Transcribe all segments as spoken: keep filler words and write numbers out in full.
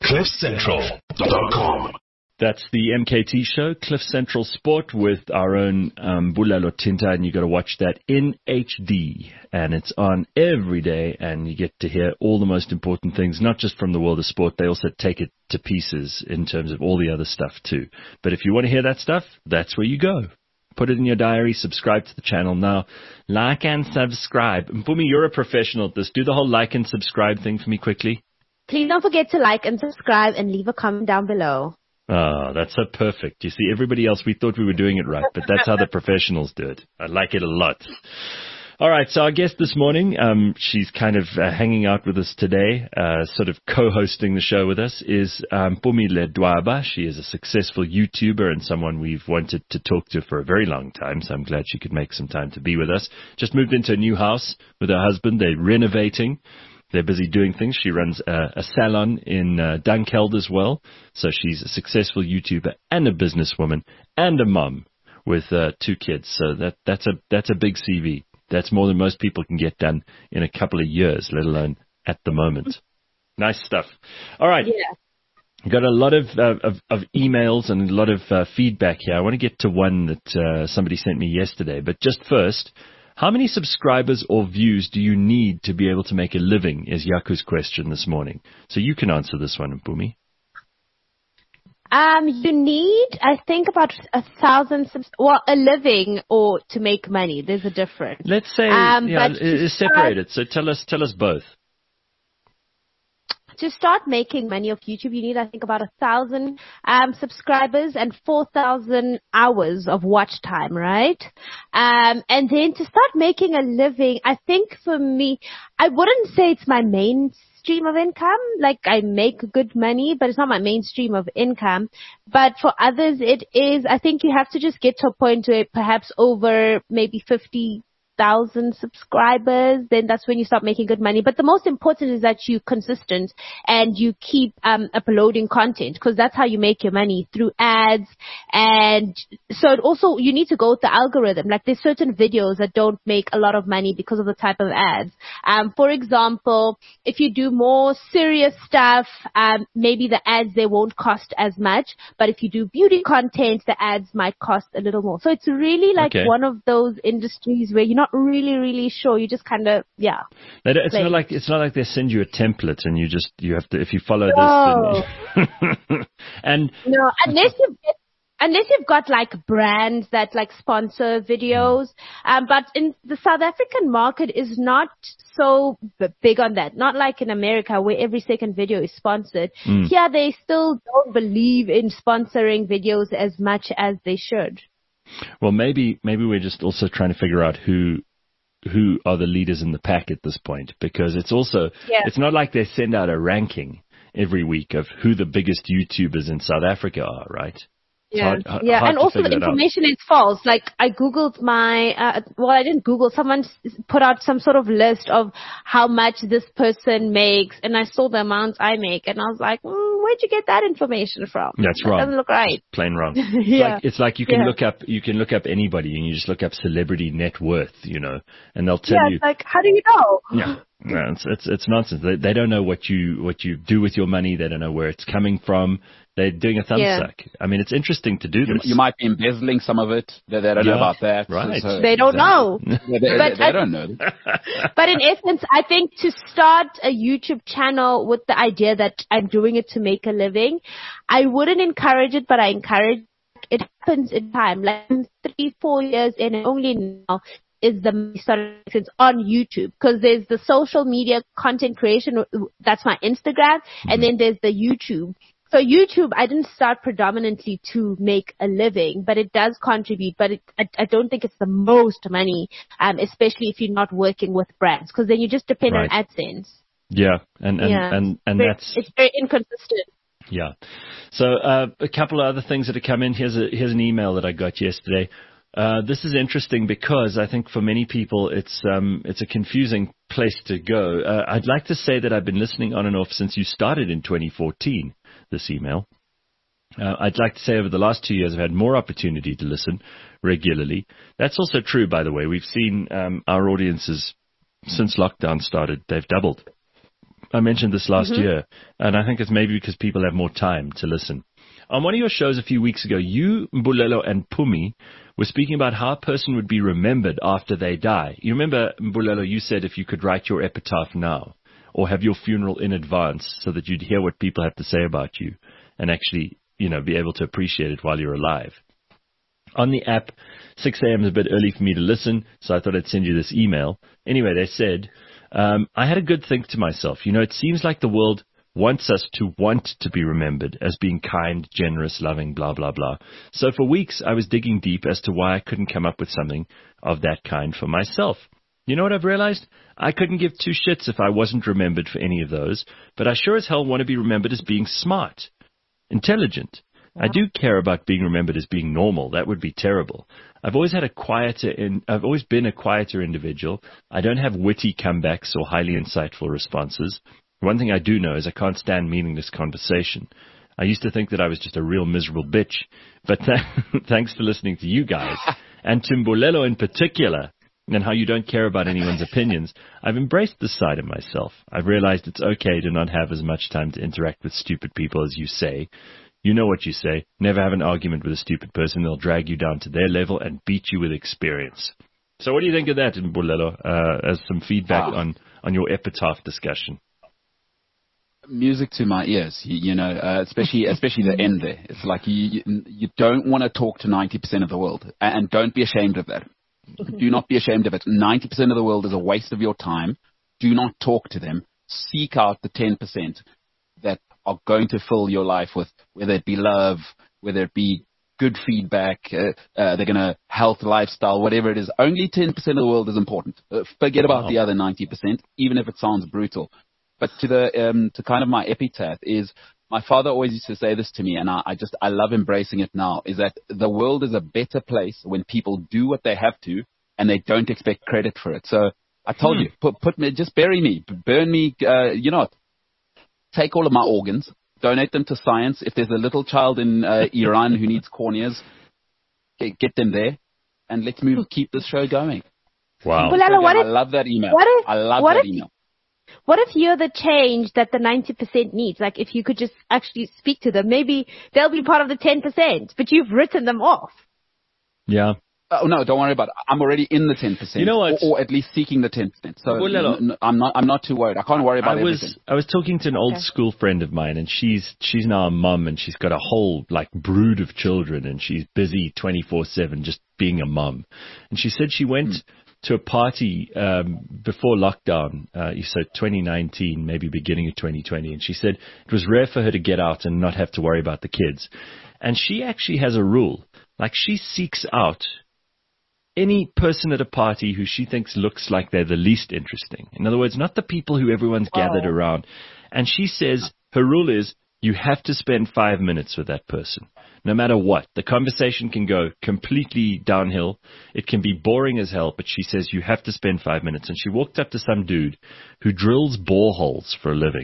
cliff central dot com. That's the M K T show, Cliff Central Sport, with our own um, Bula Lotinta, and you got to watch that in H D. And it's on every day, and you get to hear all the most important things, not just from the world of sport. They also take it to pieces in terms of all the other stuff too. But if you want to hear that stuff, that's where you go. Put it in your diary, subscribe to the channel now. Like and subscribe. Mpumi, you're a professional at this. Do the whole like and subscribe thing for me quickly. Please don't forget to like and subscribe and leave a comment down below. Oh, that's so perfect. You see, everybody else, we thought we were doing it right, but that's how the professionals do it. I like it a lot. All right, so our guest this morning, um, she's kind of uh, hanging out with us today, uh, sort of co-hosting the show with us, is um, Mpumi Ledwaba. She is a successful YouTuber and someone we've wanted to talk to for a very long time, so I'm glad she could make some time to be with us. Just moved into a new house with her husband. They're renovating. They're busy doing things. She runs a, a salon in uh, Dunkeld as well. So she's a successful YouTuber and a businesswoman and a mum with uh, two kids. So that that's a that's a big C V. That's more than most people can get done in a couple of years, let alone at the moment. Nice stuff. All right. Yeah. Got a lot of, uh, of of emails and a lot of uh, feedback here. I want to get to one that uh, somebody sent me yesterday. But just first, how many subscribers or views do you need to be able to make a living, is Yaku's question this morning. So you can answer this one, Mpumi. Um, you need, I think, about a thousand, subs- well, a living or to make money. There's a difference. Let's say, um, yeah, but it's separated. So tell us, tell us both. To start making money off YouTube, you need, I think, about a thousand um, subscribers and four thousand hours of watch time, right? Um, and then to start making a living, I think for me, I wouldn't say it's my main stream of income. Like, I make good money, but it's not my main stream of income. But for others, it is. I think you have to just get to a point where perhaps over maybe fifty thousand subscribers, then that's when you start making good money. But the most important is that you're consistent and you keep um, uploading content, because that's how you make your money, through ads. And so it also, you need to go with the algorithm. Like, there's certain videos that don't make a lot of money because of the type of ads. Um, for example, if you do more serious stuff, um, maybe the ads, they won't cost as much. But if you do beauty content, the ads might cost a little more. So it's really like Okay. one of those industries where you're not really, really sure. You just kind of, yeah. They don't- It's Like- not like it's not like they send you a template and you just you have to if you follow No. this. Then and No, unless you've unless you've got like brands that like sponsor videos. Um, but in the South African market is not so b- big on that. Not like in America where every second video is sponsored. Mm. Here they still don't believe in sponsoring videos as much as they should. well, maybe maybe we're just also trying to figure out who who are the leaders in the pack at this point, because it's also Yeah. it's not like they send out a ranking every week of who the biggest YouTubers in South Africa are, right? It's Yeah, hard- hard- yeah, hard and to also the figure that out. information is false. Like, I googled my, uh, well, I didn't Google. Someone s- put out some sort of list of how much this person makes, and I saw the amount I make, and I was like, mm, where'd you get that information from? That's that wrong. Doesn't look right. Plain wrong. It's Yeah. like, it's like you can Yeah. look up you can look up anybody and you just look up celebrity net worth, you know, and they'll tell Yeah, you. it's like, how do you know? Yeah, no, it's it's it's nonsense. They they don't know what you what you do with your money. They don't know where it's coming from. They're doing a thumb Yeah. suck. I mean, it's interesting to do You, this. you might be embezzling some of it. They, they don't know Yeah, about that. right. So, They don't know. They, they, But they I- don't know. But in essence, I think to start a YouTube channel with the idea that I'm doing it to make a living, I wouldn't encourage it, but I encourage it. Happens in time, like three, four years in, and only now is the money starting to make sense on YouTube, because there's the social media content creation. That's my Instagram, and then there's the YouTube. So YouTube, I didn't start predominantly to make a living, but it does contribute. But it, I, I don't think it's the most money, um, especially if you're not working with brands, because then you just depend Right. on AdSense. Yeah, and and Yeah. and, and Very- that's it's very inconsistent. yeah. So uh, a couple of other things that have come in. Here's a here's an email that I got yesterday. Uh, this is interesting because I think for many people it's um, it's a confusing place to go. Uh, I'd like to say that I've been listening on and off since you started in twenty fourteen. This email. Uh, I'd like to say over the last two years I've had more opportunity to listen regularly. That's also true, by the way. We've seen um, our audiences since lockdown started. They've doubled. I mentioned this last Mm-hmm. year, and I think it's maybe because people have more time to listen. On one of your shows a few weeks ago, you, Mbulelo, and Pumi were speaking about how a person would be remembered after they die. You remember, Mbulelo, you said if you could write your epitaph now or have your funeral in advance so that you'd hear what people have to say about you and actually, you know, be able to appreciate it while you're alive. On the app, six a.m. is a bit early for me to listen, so I thought I'd send you this email. Anyway, they said, um, I had a good think to myself. You know, it seems like the world wants us to want to be remembered as being kind, generous, loving, blah, blah, blah. So for weeks, I was digging deep as to why I couldn't come up with something of that kind for myself. You know what I've realized? I couldn't give two shits if I wasn't remembered for any of those, but I sure as hell want to be remembered as being smart, intelligent. I do care about being remembered as being normal. That would be terrible. I've always had a quieter, in, I've always been a quieter individual. I don't have witty comebacks or highly insightful responses. One thing I do know is I can't stand meaningless conversation. I used to think that I was just a real miserable bitch, but th- thanks for listening to you guys, and to Mbulelo in particular, and how you don't care about anyone's opinions, I've embraced this side of myself. I've realized it's okay to not have as much time to interact with stupid people as you say. You know what you say. Never have an argument with a stupid person. They'll drag you down to their level and beat you with experience. So what do you think of that, Mbulelo, uh, as some feedback Wow. on, on your epitaph discussion? Music to my ears, you, you know, uh, especially especially the end there. It's like you you, you don't want to talk to ninety percent of the world, and don't be ashamed of that. Do not be ashamed of it. ninety percent of the world is a waste of your time. Do not talk to them. Seek out the ten percent that are going to fill your life with, whether it be love, whether it be good feedback, uh, uh, they're going to health, lifestyle, whatever it is. Only ten percent of the world is important. Uh, forget about Wow. the other ninety percent, even if it sounds brutal. But to the um, to kind of my epitaph is, my father always used to say this to me, and I, I just I love embracing it now, is that the world is a better place when people do what they have to and they don't expect credit for it. So I told Hmm. you, put put me, just bury me, burn me, uh, you know, take all of my organs, donate them to science. If there's a little child in uh, Iran who needs corneas, get, get them there, and let's move keep this show going. Wow. Well, Lalo, what I if- love that email. what if- I love what that if- email. What if you're the change that the ninety percent needs? Like, if you could just actually speak to them, maybe they'll be part of the ten percent, but you've written them off. Yeah. Oh no, don't worry about it. I'm already in the ten percent. You know what? Or, or at least seeking the ten percent. So Well, Lalo, n- n- I'm not. I'm not too worried. I can't worry about I was everything. I was talking to an old Okay. school friend of mine, and she's she's now a mum, and she's got a whole like brood of children, and she's busy twenty-four seven just being a mum. And she said she went to a party um, before lockdown, uh, so twenty nineteen, maybe beginning of twenty twenty, and she said it was rare for her to get out and not have to worry about the kids. And she actually has a rule, like she seeks out any person at a party who she thinks looks like they're the least interesting. In other words, not the people who everyone's gathered Wow. around. And she says her rule is you have to spend five minutes with that person, no matter what. The conversation can go completely downhill. It can be boring as hell, but she says you have to spend five minutes. And she walked up to some dude who drills boreholes for a living.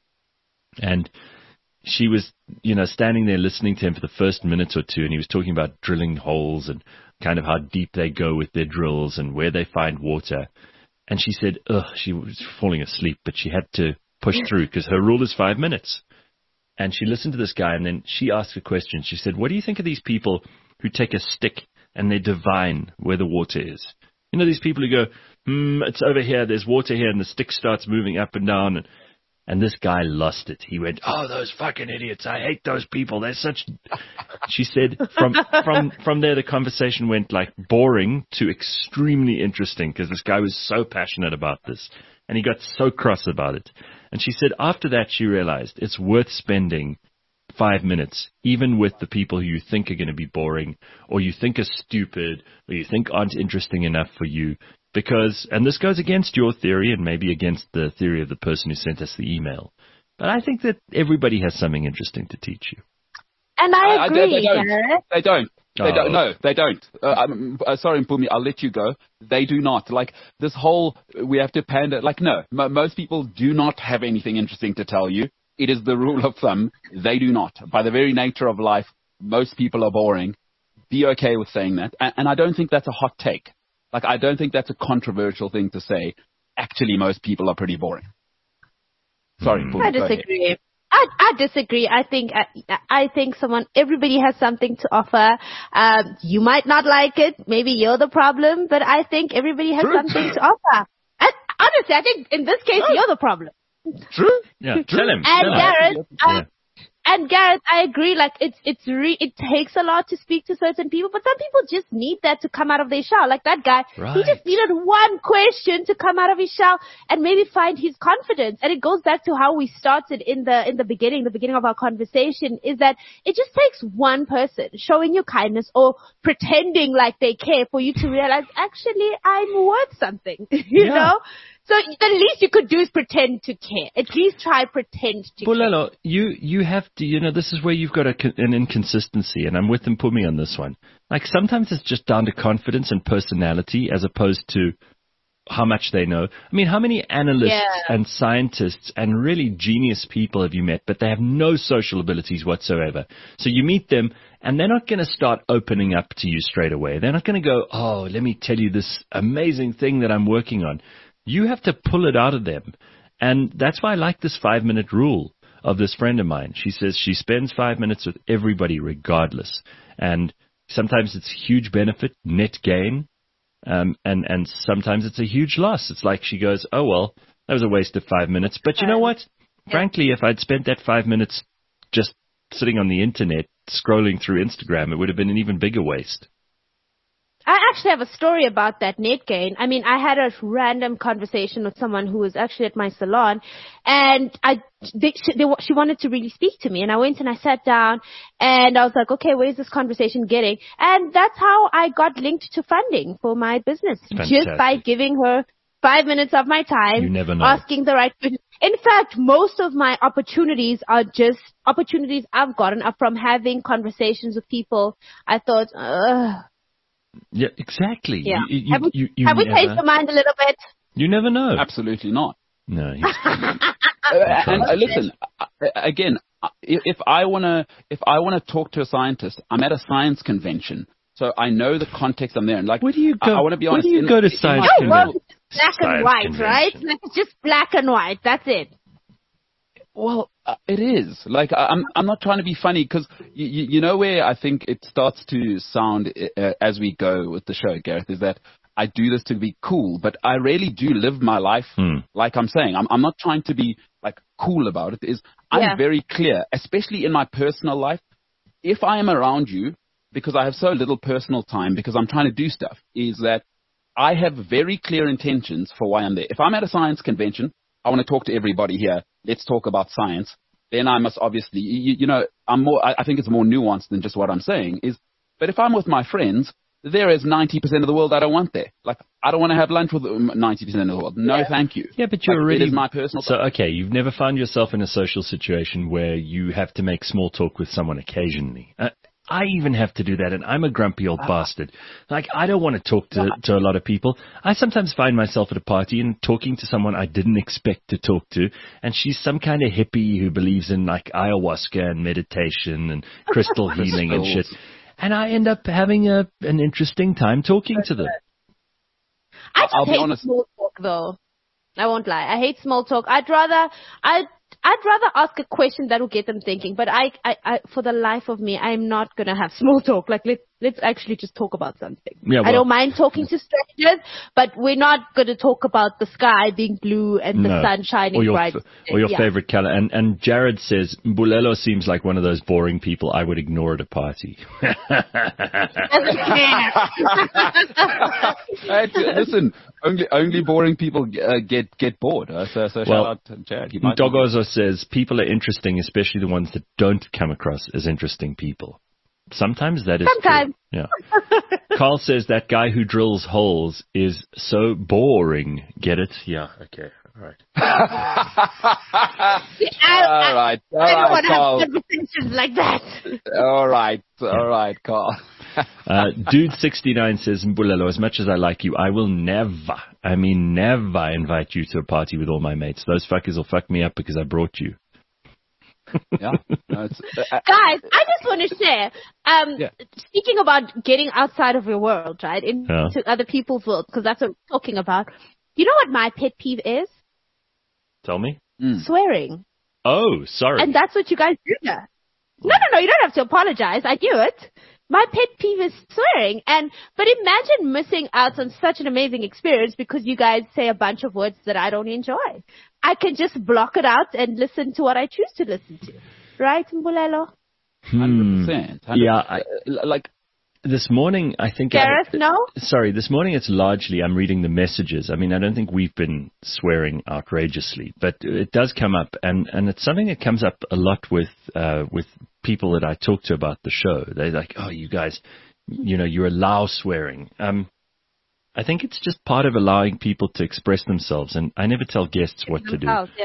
And she was, you know, standing there listening to him for the first minute or two, and he was talking about drilling holes and kind of how deep they go with their drills and where they find water. And she said, ugh, she was falling asleep, but she had to push through because her rule is five minutes. And she listened to this guy, and then she asked a question. She said, what do you think of these people who take a stick and they divine where the water is? You know, these people who go, hmm, it's over here, there's water here, and the stick starts moving up and down. And, and this guy lost it. He went, oh, those fucking idiots. I hate those people. They're such... She said from from from there, the conversation went like boring to extremely interesting because this guy was so passionate about this, and he got so cross about it. And she said after that, she realized it's worth spending five minutes, even with the people who you think are going to be boring, or you think are stupid, or you think aren't interesting enough for you. Because, and this goes against your theory and maybe against the theory of the person who sent us the email, but I think that everybody has something interesting to teach you. And I I- I- agree, they don't. Gareth. They don't. They Oh. don't. No, they don't. Uh, I'm uh, sorry, Mpumi, I'll let you go. They do not. Like this whole, we have to pander. Like no, m- most people do not have anything interesting to tell you. It is the rule of thumb. They do not. By the very nature of life, most people are boring. Be okay with saying that. And, and I don't think that's a hot take. Like I don't think that's a controversial thing to say. Actually, most people are pretty boring. Sorry, Mm. Paul, I go ahead. disagree. I, I disagree. I think I, I think someone, everybody has something to offer. Um, you might not like it. Maybe you're the problem, but I think everybody has True. something to offer. And honestly, I think in this case, you're the problem. True. Yeah, tell him. And tell him. Gareth, Yeah. I, and Gareth, I agree. Like it's it's re- it takes a lot to speak to certain people, but some people just need that to come out of their shell. Like that guy, Right. he just needed one question to come out of his shell and maybe find his confidence. And it goes back to how we started in the in the beginning. The beginning of our conversation is that it just takes one person showing you kindness or pretending like they care for you to realize actually I'm worth something. you Yeah. know. So the least you could do is pretend to care. At least try pretend to care. Bulelo, you, you have to, you know, this is where you've got a, con- an inconsistency, and I'm with them, put me on this one. Like, sometimes it's just down to confidence and personality as opposed to how much they know. I mean, how many analysts Yeah. and scientists and really genius people have you met, but they have no social abilities whatsoever? So you meet them, and they're not going to start opening up to you straight away. They're not going to go, oh, let me tell you this amazing thing that I'm working on. You have to pull it out of them. And that's why I like this five-minute rule of this friend of mine. She says she spends five minutes with everybody regardless. And sometimes it's huge benefit, net gain, um, and, and sometimes it's a huge loss. It's like she goes, oh, well, that was a waste of five minutes. But you know what? Frankly, if I'd spent that five minutes just sitting on the internet, scrolling through Instagram, it would have been an even bigger waste. I actually have a story about that net gain. I mean, I had a random conversation with someone who was actually at my salon, and I they, she, they, she wanted to really speak to me, and I went and I sat down, and I was like, okay, where's this conversation getting? And that's how I got linked to funding for my business, Fantastic. just by giving her five minutes of my time, You never know. asking the right questions. In fact, most of my opportunities are just opportunities I've gotten are from having conversations with people. I thought, ugh. Yeah, exactly. Yeah. You, you, have we, you, you have we never, changed your mind a little bit? You never know. Absolutely not. No, he's, Uh, and uh, listen, uh, again, uh, if if I wanna if I wanna talk to a scientist, I'm at a science convention, so I know the context I'm there. And like, where do you I, go? I want to be where honest. do you in- go to in science my- Your world convention? is black Science and white, convention. right? Like it's just black and white. That's it. Well, uh, it is. Like, I- I'm I'm not trying to be funny because you, you, you know where I think it starts to sound uh, as we go with the show, Gareth, is that I do this to be cool, but I really do live my life Hmm. like I'm saying. I'm I'm not trying to be like cool about it. Is I'm Yeah. very clear, especially in my personal life. If I am around you, because I have so little personal time, because I'm trying to do stuff, is that I have very clear intentions for why I'm there. If I'm at a science convention, I want to talk to everybody here. Let's talk about science. Then I must obviously, you, you know, I'm more, I, I think it's more nuanced than just what I'm saying is, but if I'm with my friends, there is ninety percent of the world I don't want there. Like, I don't want to have lunch with ninety percent of the world. No, thank you. Yeah, but you're Like, already. It is my personal So, okay, you've never found yourself in a social situation where you have to make small talk with someone occasionally. Uh, I even have to do that, and I'm a grumpy old bastard. Like, I don't want to talk to, to a lot of people. I sometimes find myself at a party and talking to someone I didn't expect to talk to, and she's some kind of hippie who believes in, like, ayahuasca and meditation and crystal healing and shit. And I end up having a an interesting time talking to them. I just I'll be hate honest. small talk, though. I won't lie. I hate small talk. I'd rather, I'd, I'd rather ask a question that will get them thinking. But I, I, I for the life of me, I'm not gonna have small talk. Like, let, let's actually just talk about something. Yeah, I well- don't mind talking to strangers, but we're not gonna talk about the sky being blue and the No. sun shining or your, bright. f- or your Yeah. favorite color. And, and Jared says, Bulelo seems like one of those boring people I would ignore at a party. Doesn't care. Hey, t- listen, only only boring people uh, get get bored. Uh, so so Well, shout out to Jared. He might Dogozo says, people are interesting, especially the ones that don't come across as interesting people. Sometimes that is Sometimes. true. Yeah. Carl says that guy who drills holes is so boring. Get it? Yeah. Okay. All right. I, all right, all I don't right, want to Carl. have conversations like that. All right, all right, Carl. Uh, Dude sixty-nine says, Mbulelo, as much as I like you, I will never, I mean never invite you to a party with all my mates. Those fuckers will fuck me up because I brought you. Yeah. No, it's, uh, uh, Guys, I just want to share. Um, Yeah. Speaking about getting outside of your world, right, into Yeah. other people's world, because that's what we're talking about. You know what my pet peeve is? Tell me. mm. swearing. Oh, sorry. And that's what you guys do here. No, no, no, you don't have to apologize. I knew it. My pet peeve is swearing. And, but imagine missing out on such an amazing experience because you guys say a bunch of words that I don't enjoy. I can just block it out and listen to what I choose to listen to. Right, Mbulelo? one hundred percent. Yeah. I, like this morning, I think... Gareth, I, no? Sorry, this morning it's largely, I'm reading the messages. I mean, I don't think we've been swearing outrageously, but it does come up, and, and it's something that comes up a lot with uh, with people that I talk to about the show. They're like, oh, you guys, you know, you allow swearing. Um, I think it's just part of allowing people to express themselves, and I never tell guests what to do. Yeah.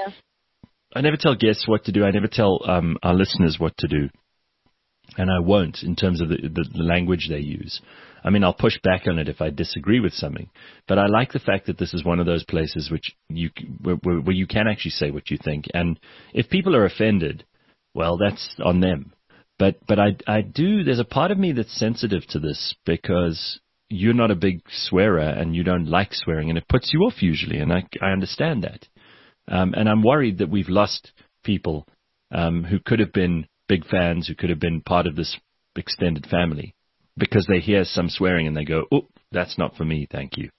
I never tell guests what to do. I never tell um, our listeners what to do. And I won't in terms of the, the, the language they use. I mean, I'll push back on it if I disagree with something. But I like the fact that this is one of those places which you where, where you can actually say what you think. And if people are offended, well, that's on them. But but I, I do, there's a part of me that's sensitive to this because you're not a big swearer and you don't like swearing and it puts you off usually. And I, I understand that. Um, and I'm worried that we've lost people um, who could have been big fans, who could have been part of this extended family, because they hear some swearing and they go, oh, that's not for me, thank you.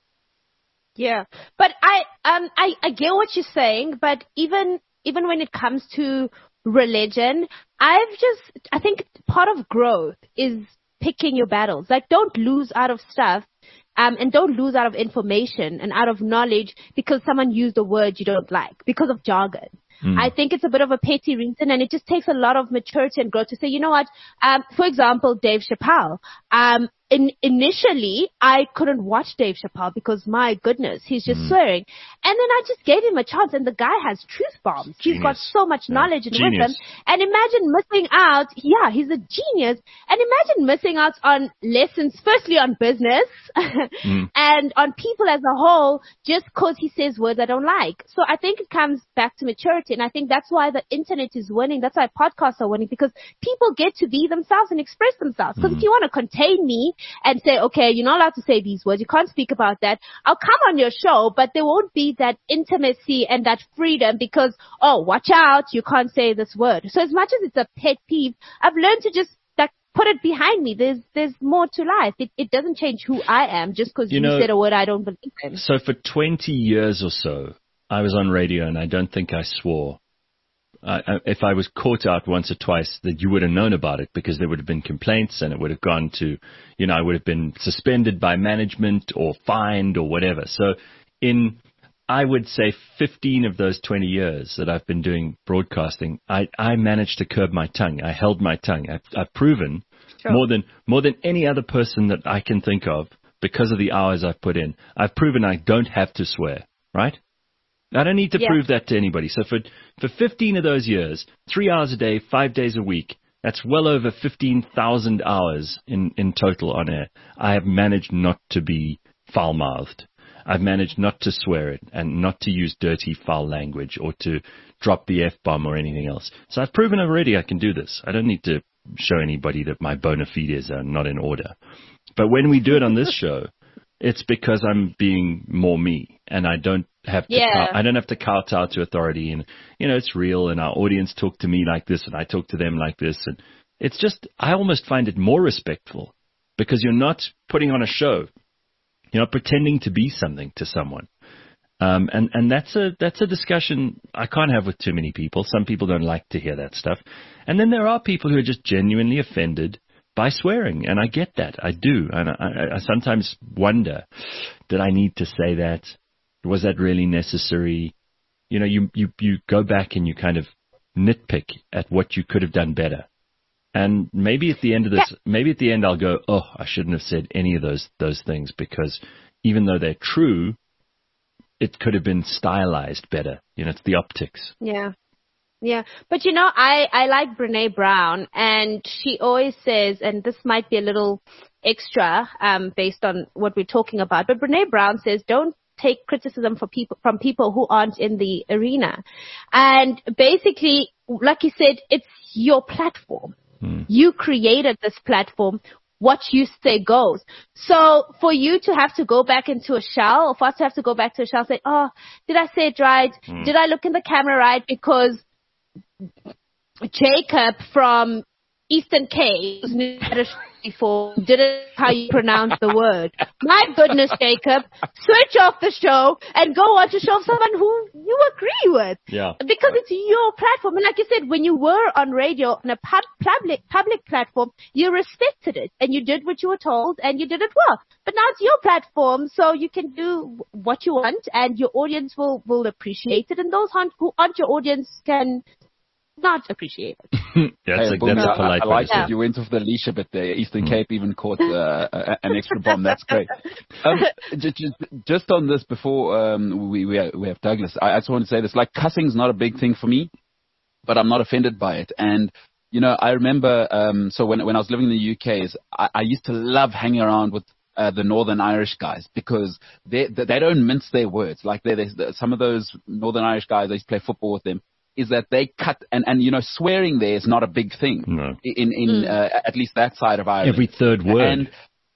Yeah, but I um I, I get what you're saying, but even even when it comes to religion, I've just, I think part of growth is picking your battles. Like, don't lose out of stuff. Um, and don't lose out of information and out of knowledge because someone used a word you don't like, because of jargon. Mm. I think it's a bit of a petty reason, and it just takes a lot of maturity and growth to say, you know what, um, for example, Dave Chappelle, um, in, initially, I couldn't watch Dave Chappelle because, my goodness, he's just mm. swearing. And then I just gave him a chance, and the guy has truth bombs. He's got so much knowledge yeah. and genius. wisdom. And imagine missing out. Yeah, he's a genius. And imagine missing out on lessons, firstly on business mm. and on people as a whole, just because he says words I don't like. So I think it comes back to maturity. And I think that's why the internet is winning. That's why podcasts are winning, because people get to be themselves and express themselves. Because mm. if you want to contain me and say, okay, you're not allowed to say these words, you can't speak about that, I'll come on your show, but there won't be that intimacy and that freedom because, oh, watch out, you can't say this word. So as much as it's a pet peeve, I've learned to just like put it behind me. There's there's more to life. It, it doesn't change who I am just because you, you know, said a word I don't believe in. So for twenty years or so, I was on radio and I don't think I swore. Uh, if I was caught out once or twice, that you would have known about it because there would have been complaints and it would have gone to, you know, I would have been suspended by management or fined or whatever. So in, I would say fifteen of those twenty years that I've been doing broadcasting, I, I managed to curb my tongue. I held my tongue. I've, I've proven sure. more than, more than any other person that I can think of because of the hours I've put in. I've proven I don't have to swear, right? I don't need to yeah. prove that to anybody. So for for fifteen of those years, three hours a day, five days a week, that's well over fifteen thousand hours in, in total on air. I have managed not to be foul-mouthed. I've managed not to swear it and not to use dirty, foul language or to drop the F-bomb or anything else. So I've proven already I can do this. I don't need to show anybody that my bona fides are not in order. But when we do it on this show, it's because I'm being more me, and I don't have to. Yeah. Cow- I don't have to kowtow to authority, and you know it's real. And our audience talk to me like this, and I talk to them like this, and it's just I almost find it more respectful because you're not putting on a show, you're not pretending to be something to someone, um, and and that's a that's a discussion I can't have with too many people. Some people don't like to hear that stuff, and then there are people who are just genuinely offended by swearing, and I get that. I do. And I, I sometimes wonder, did I need to say that? Was that really necessary? You know, you, you, you go back and you kind of nitpick at what you could have done better. And maybe at the end of this, yeah. maybe at the end I'll go, oh, I shouldn't have said any of those, those things because even though they're true, it could have been stylized better. You know, it's the optics. Yeah. Yeah, but you know, I, I like Brene Brown, and she always says, and this might be a little extra um, based on what we're talking about, but Brene Brown says, don't take criticism for people, from people who aren't in the arena. And basically, like you said, it's your platform. Hmm. You created this platform. what you say goes. So for you to have to go back into a shell, or for us to have to go back to a shell and say, oh, did I say it right? Mm. Did I look in the camera right? Because Jacob from Eastern Cape before didn't how you pronounce the word. My goodness, Jacob, switch off the show and go watch a show of someone who you agree with. Yeah. Because it's your platform. And like you said, when you were on radio on a pub, public public platform, you respected it and you did what you were told and you did it well. But now it's your platform, so you can do what you want and your audience will, will appreciate it, and those who aren't your audience can not appreciate it. yeah, that's, hey, a, that's a polite I, I like way. that you went off the leash a bit there. Eastern mm. Cape even caught uh, an extra bomb. That's great. Um, just, just on this before um, we we have, we have Douglas, I, I just want to say this: like cussing's not a big thing for me, but I'm not offended by it. And you know, I remember um, so when when I was living in the U K, is I, I used to love hanging around with Uh, the Northern Irish guys, because they they, they don't mince their words. Like they, they, some of those Northern Irish guys, I used to play football with them, is that they cut, and, and you know, swearing there is not a big thing. No. In, in mm. uh, at least that side of Ireland. Every third word. And,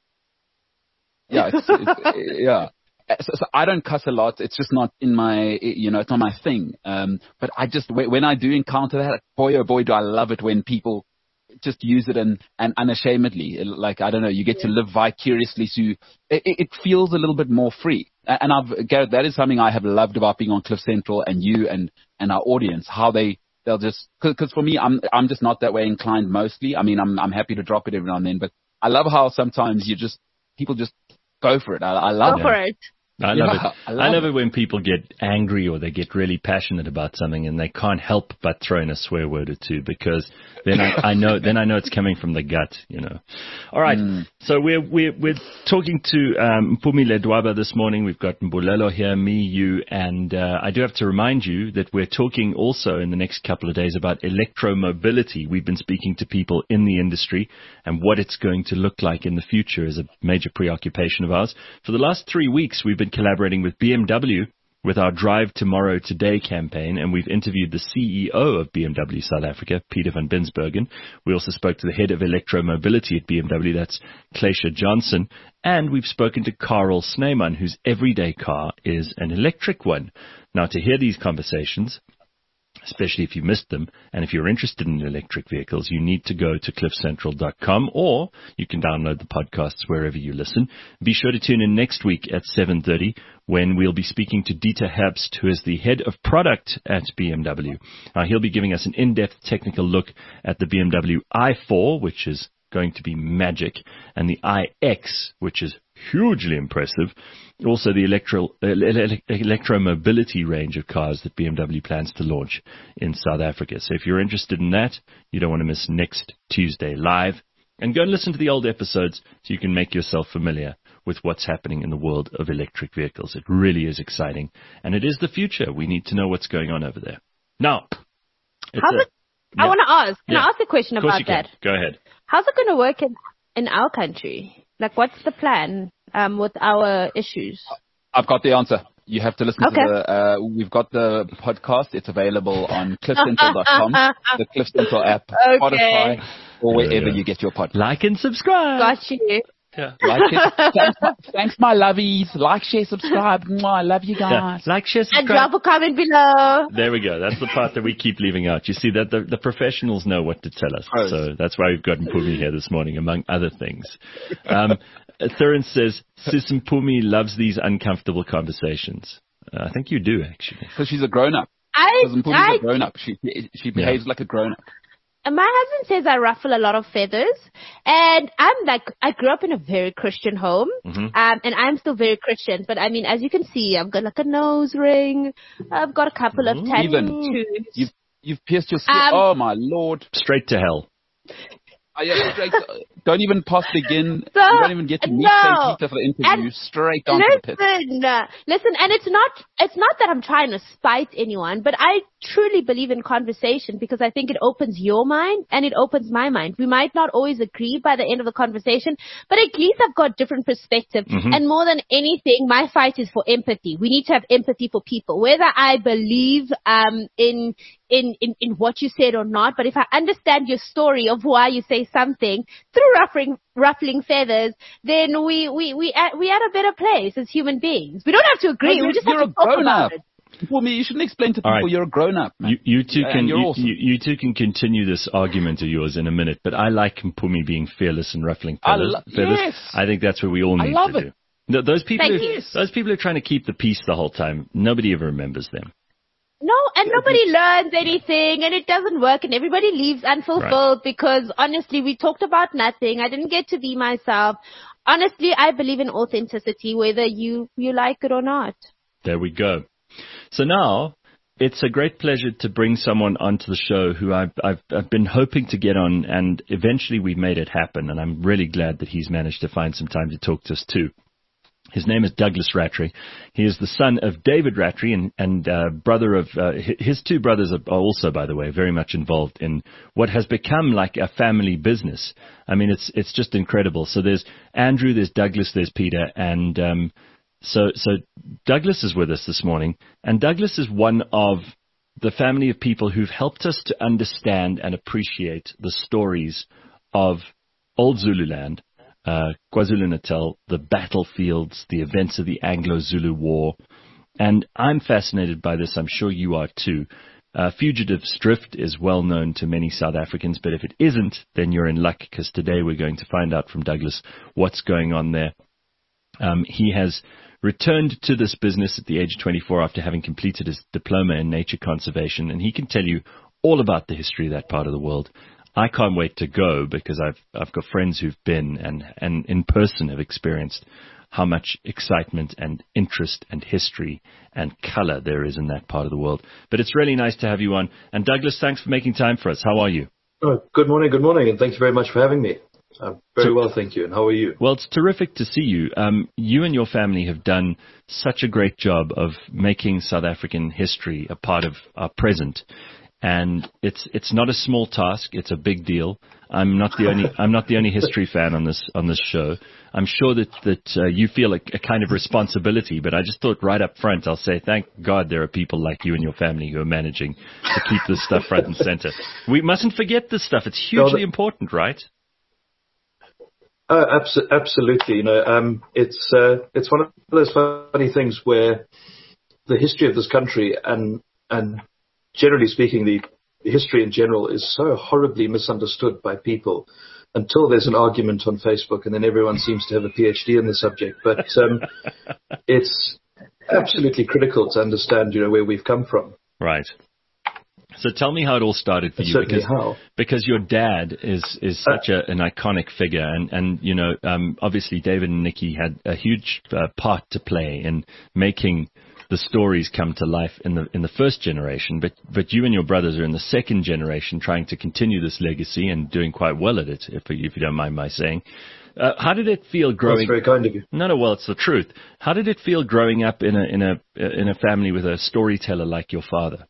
yeah, it's, it's, yeah. So, so I don't cuss a lot. It's just not in my, you know, it's not my thing. Um, but I just, when I do encounter that, boy, oh boy, do I love it when people just use it and, and unashamedly. Like, I don't know, you get to live vicariously through, it, it feels a little bit more free. And I've, Gareth, that is something I have loved about being on Cliff Central, and you and, and our audience, how they, they'll just, cause, cause for me, I'm, I'm just not that way inclined mostly. I mean, I'm, I'm happy to drop it every now and then, but I love how sometimes you just, people just go for it. I, I love go for it. I love yeah, it. I love, I love it. it when people get angry or they get really passionate about something and they can't help but throw in a swear word or two, because then I, I know then I know it's coming from the gut, you know. All right, mm. so we're we're we're talking to um, Mpumi Ledwaba this morning. We've got Mbulelo here, me, you, and uh, I do have to remind you that we're talking also in the next couple of days about electromobility. We've been speaking to people in the industry, and what it's going to look like in the future is a major preoccupation of ours. For the last three weeks, we've been collaborating with B M W with our Drive Tomorrow Today campaign, and we've interviewed the C E O of B M W South Africa, Peter van Binsbergen. We also spoke to the head of electromobility at B M W, that's Cleisha Johnson, and we've spoken to Karel Snyman, whose everyday car is an electric one. Now, to hear these conversations, especially if you missed them, and if you're interested in electric vehicles, you need to go to cliff central dot com, or you can download the podcasts wherever you listen. Be sure to tune in next week at seven thirty, when we'll be speaking to Dieter Herbst, who is the head of product at B M W. Uh, he'll be giving us an in-depth technical look at the B M W i four, which is going to be magic, and the iX, which is hugely impressive. Also, the electro, electromobility range of cars that B M W plans to launch in South Africa. So if you're interested in that, you don't want to miss next Tuesday live. And go and listen to the old episodes so you can make yourself familiar with what's happening in the world of electric vehicles. It really is exciting, and it is the future. We need to know what's going on over there. Now, it's How's a, it, yeah. I want to ask. Can yeah. I ask a question of course about you can. that? Go ahead. How's it going to work in, in our country? Like, what's the plan um, with our issues? I've got the answer. You have to listen okay. to the, uh, we've got the podcast. It's available on cliff central dot com, the Cliff Central app, okay. Spotify, or wherever yeah. you get your podcast. Like and subscribe. Got you. Yeah. Like, share, thanks, thanks, my lovies. Like, share, subscribe. I love you guys. Yeah. Like, share, subscribe. And drop a comment below. There we go. That's the part that we keep leaving out. You see that the, the professionals know what to tell us. Oh. So that's why we've got Mpumi here this morning, among other things. Um, Thurin says, Sis Mpumi loves these uncomfortable conversations. Uh, I think you do, actually. Because she's a grown-up. I, Because Mpumi's I, a grown-up. She, she behaves yeah. like a grown-up. My husband says I ruffle a lot of feathers, and I'm like, I grew up in a very Christian home, mm-hmm. um, and I'm still very Christian, but I mean, as you can see, I've got like a nose ring, I've got a couple of tattoos. Even, you've, you've pierced your skin, um, oh my Lord. Straight to hell. Oh, yeah, straight to, don't even pass the begin, so, you don't even get to meet no, Peter for the interview, and straight on listen, to the pit. Uh, listen, and it's not, it's not that I'm trying to spite anyone, but I truly believe in conversation because I think it opens your mind and it opens my mind. We might not always agree by the end of the conversation, but at least I've got different perspective. Mm-hmm. And more than anything, my fight is for empathy. We need to have empathy for people, whether I believe um, in, in in in what you said or not. But if I understand your story of why you say something through ruffling, ruffling feathers, then we, we, we, at, we at a better place as human beings. We don't have to agree. No, we just you're have to a talk grown about up. it. For me, you shouldn't explain to people right. you're a grown-up, man. You, you two And can you're you, awesome. you, you two can continue this argument of yours in a minute, but I like Mpumi being fearless and ruffling I feathers. lo- feathers. yes. I think that's what we all I need love to it. do. No, those people, Thank who, you. those people who are trying to keep the peace the whole time, nobody ever remembers them. No, and nobody learns anything, and it doesn't work, and everybody leaves unfulfilled Right. because, honestly, we talked about nothing. I didn't get to be myself. Honestly, I believe in authenticity, whether you, you like it or not. There we go. So now, it's a great pleasure to bring someone onto the show who I've, I've, I've been hoping to get on, and eventually we've made it happen, and I'm really glad that he's managed to find some time to talk to us too. His name is Douglas Rattray. He is the son of David Rattray and, and uh, brother of, uh, his two brothers are also, by the way, very much involved in what has become like a family business. I mean, it's it's just incredible. So there's Andrew, there's Douglas, there's Peter, and um, so so Douglas is with us this morning. And Douglas is one of the family of people who've helped us to understand and appreciate the stories of old Zululand, Uh, KwaZulu-Natal, the battlefields, the events of the Anglo-Zulu War. And I'm fascinated by this. I'm sure you are too. Uh, Fugitives Drift is well known to many South Africans, but if it isn't, then you're in luck, because today we're going to find out from Douglas what's going on there. Um, he has returned to this business at the age of twenty-four after having completed his diploma in nature conservation, and he can tell you all about the history of that part of the world. I can't wait to go because I've I've got friends who've been and, and in person have experienced how much excitement and interest and history and color there is in that part of the world. But it's really nice to have you on. And Douglas, thanks for making time for us. How are you? Oh, good morning, good morning, and thank you very much for having me. I'm very well, thank you. And how are you? Well, it's terrific to see you. Um, you and your family have done such a great job of making South African history a part of our present. And it's it's not a small task. It's a big deal. I'm not the only I'm not the only history fan on this on this show. I'm sure that that uh, you feel a, a kind of responsibility. But I just thought right up front, I'll say thank God there are people like you and your family who are managing to keep this stuff front and center. We mustn't forget this stuff. It's hugely important, right? Uh, abso- absolutely. You know, um, it's uh, it's one of those funny things where the history of this country and and generally speaking, the history in general is so horribly misunderstood by people until there's an argument on Facebook, and then everyone seems to have a PhD in the subject. But um, it's absolutely critical to understand, you know, where we've come from. Right. So tell me how it all started for That's you, certainly because how. because your dad is is such a, an iconic figure, and and you know um, obviously David and Nikki had a huge uh, part to play in making the stories come to life in the in the first generation, but but you and your brothers are in the second generation, trying to continue this legacy and doing quite well at it, if if you don't mind my saying. Uh, how did it feel growing? That's very kind of you. No, no, well, it's the truth. How did it feel growing up in a in a in a family with a storyteller like your father?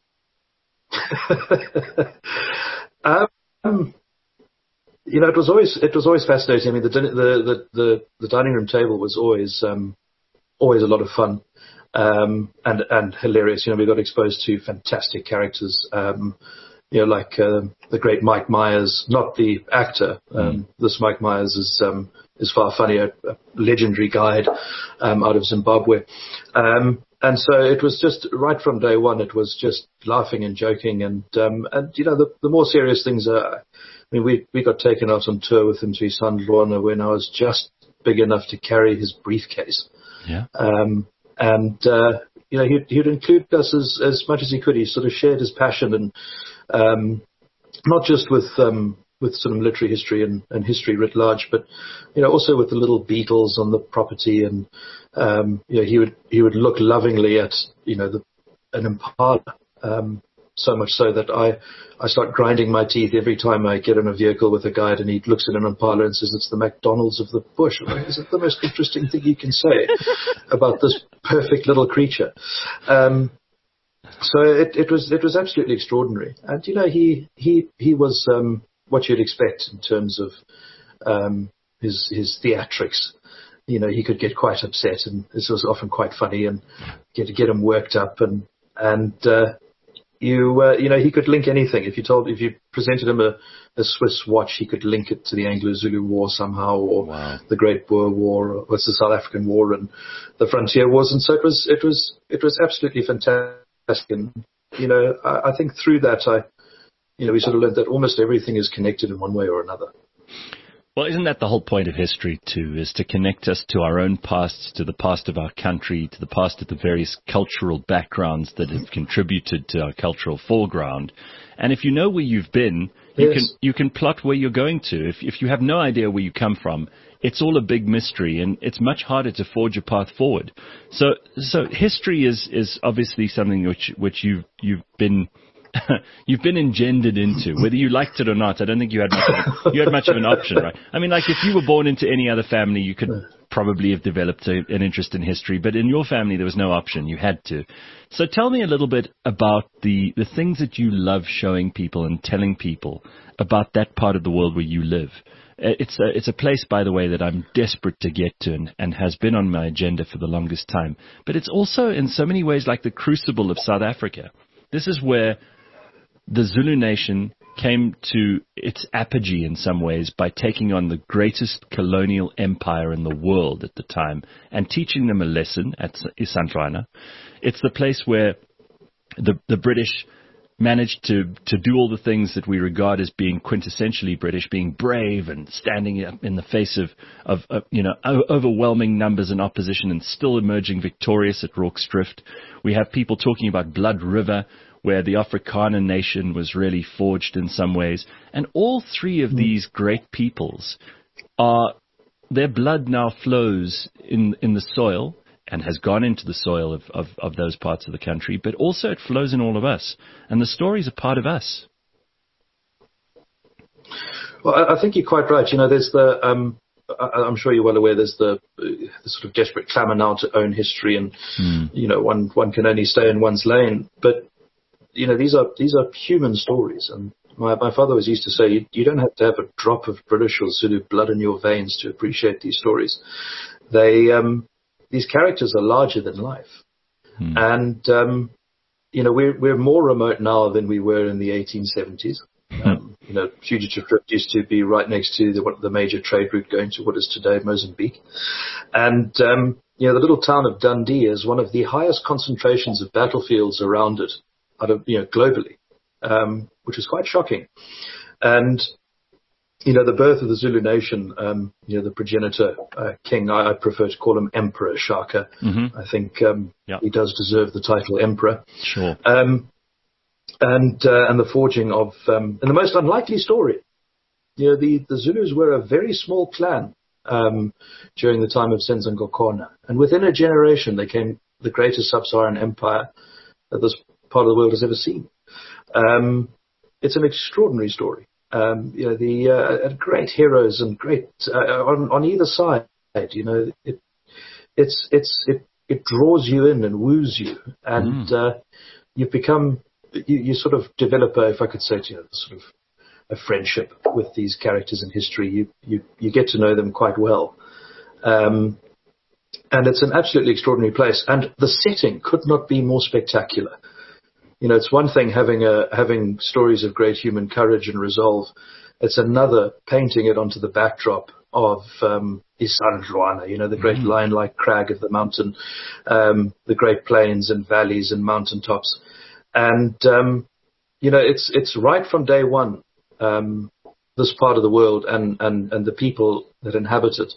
um, you know, it was always it was always fascinating. I mean, the the the the, the dining room table was always um, always a lot of fun. Um, and, and hilarious. You know, we got exposed to fantastic characters, um, you know, like, uh, the great Mike Myers, not the actor. Um, mm. This Mike Myers is, um, is far funnier, a legendary guide, um, out of Zimbabwe. Um, and so it was just right from day one, it was just laughing and joking. And, um, and, you know, the, the more serious things are, I mean, we, we got taken out on tour with him to Isandlwana when I was just big enough to carry his briefcase. Yeah. Um, And, uh, you know, he'd, he'd include us as, as much as he could. He sort of shared his passion, and um, not just with um, with sort of literary history and, and history writ large, but, you know, also with the little beetles on the property. And, um, you know, he would he would look lovingly at, you know, the, an impala, um, so much so that I, I start grinding my teeth every time I get in a vehicle with a guide and he looks at an impala and says, it's the McDonald's of the bush. I'm like, is it the most interesting thing you can say about this perfect little creature? Um, so it, it was it was absolutely extraordinary. And, you know, he he he was um, what you'd expect in terms of um, his his theatrics. You know, he could get quite upset, and this was often quite funny, and get get him worked up, and and uh, you uh, you know, he could link anything. If you told, if you presented him a, a Swiss watch, he could link it to the Anglo-Zulu War somehow, or Wow. the Great Boer War, or what's the South African War, and the frontier wars. And so it was, it was, it was absolutely fantastic. And you know, I, I think through that, I, you know, we sort of learned that almost everything is connected in one way or another. Well, isn't that the whole point of history, too, is to connect us to our own pasts, to the past of our country, to the past of the various cultural backgrounds that have contributed to our cultural foreground. And if you know where you've been, you Yes. can you can plot where you're going to. If if you have no idea where you come from, it's all a big mystery, and it's much harder to forge a path forward. So so history is, is obviously something which which you've you've been you've been engendered into, whether you liked it or not. I don't think you had much of a, you had much of an option, right? I mean, like if you were born into any other family, you could probably have developed a, an interest in history, but in your family, there was no option. You had to. So tell me a little bit about the, the things that you love showing people and telling people about that part of the world where you live. It's a, it's a place, by the way, that I'm desperate to get to and, and has been on my agenda for the longest time. But it's also in so many ways like the crucible of South Africa. This is where the Zulu nation came to its apogee in some ways by taking on the greatest colonial empire in the world at the time and teaching them a lesson at Isandlwana. It's the place where the, the British managed to, to do all the things that we regard as being quintessentially British, being brave and standing up in the face of, of, of you know, o- overwhelming numbers and opposition and still emerging victorious at Rorke's Drift. We have people talking about Blood River, where the Afrikaner nation was really forged in some ways. And all three of these great peoples are, their blood now flows in, in the soil and has gone into the soil of, of, of those parts of the country, but also it flows in all of us. And the stories are part of us. Well, I, I think you're quite right. You know, there's the, um, I, I'm sure you're well aware, there's the, the sort of desperate clamour now to own history, and, mm. you know, one, one can only stay in one's lane. But you know, these are these are human stories, and my my father was used to say, you, you don't have to have a drop of British or Zulu blood in your veins to appreciate these stories. They um, these characters are larger than life, hmm. and um, you know, we're we're more remote now than we were in the eighteen seventies. Um, you know, Fugitive Drift used to be right next to the, the major trade route going to what is today Mozambique, and um, you know, the little town of Dundee is one of the highest concentrations of battlefields around it. Out of, you know, globally, um, which is quite shocking. And, you know, the birth of the Zulu nation, um, you know, the progenitor uh, king, I, I prefer to call him Emperor Shaka. Mm-hmm. I think um, yep. he does deserve the title Emperor. Sure. Um, and uh, and the forging of, um, and the most unlikely story, you know, the, the Zulus were a very small clan um, during the time of Senzangakona. And within a generation, they became the greatest sub-Saharan empire that this part of the world has ever seen. Um, it's an extraordinary story. Um, you know, the uh, great heroes and great uh, on on either side. You know, it it's it's it it draws you in and woos you, and mm. uh, you become you, you sort of develop a, if I could say, you know, sort of a friendship with these characters in history. You you you get to know them quite well. Um, and it's an absolutely extraordinary place, and the setting could not be more spectacular. You know, it's one thing having a, having stories of great human courage and resolve. It's another painting it onto the backdrop of um, Isandlwana, you know, the great mm-hmm. lion-like crag of the mountain, um, the great plains and valleys and mountaintops. And, um, you know, it's it's right from day one, um, this part of the world and, and, and the people that inhabit it,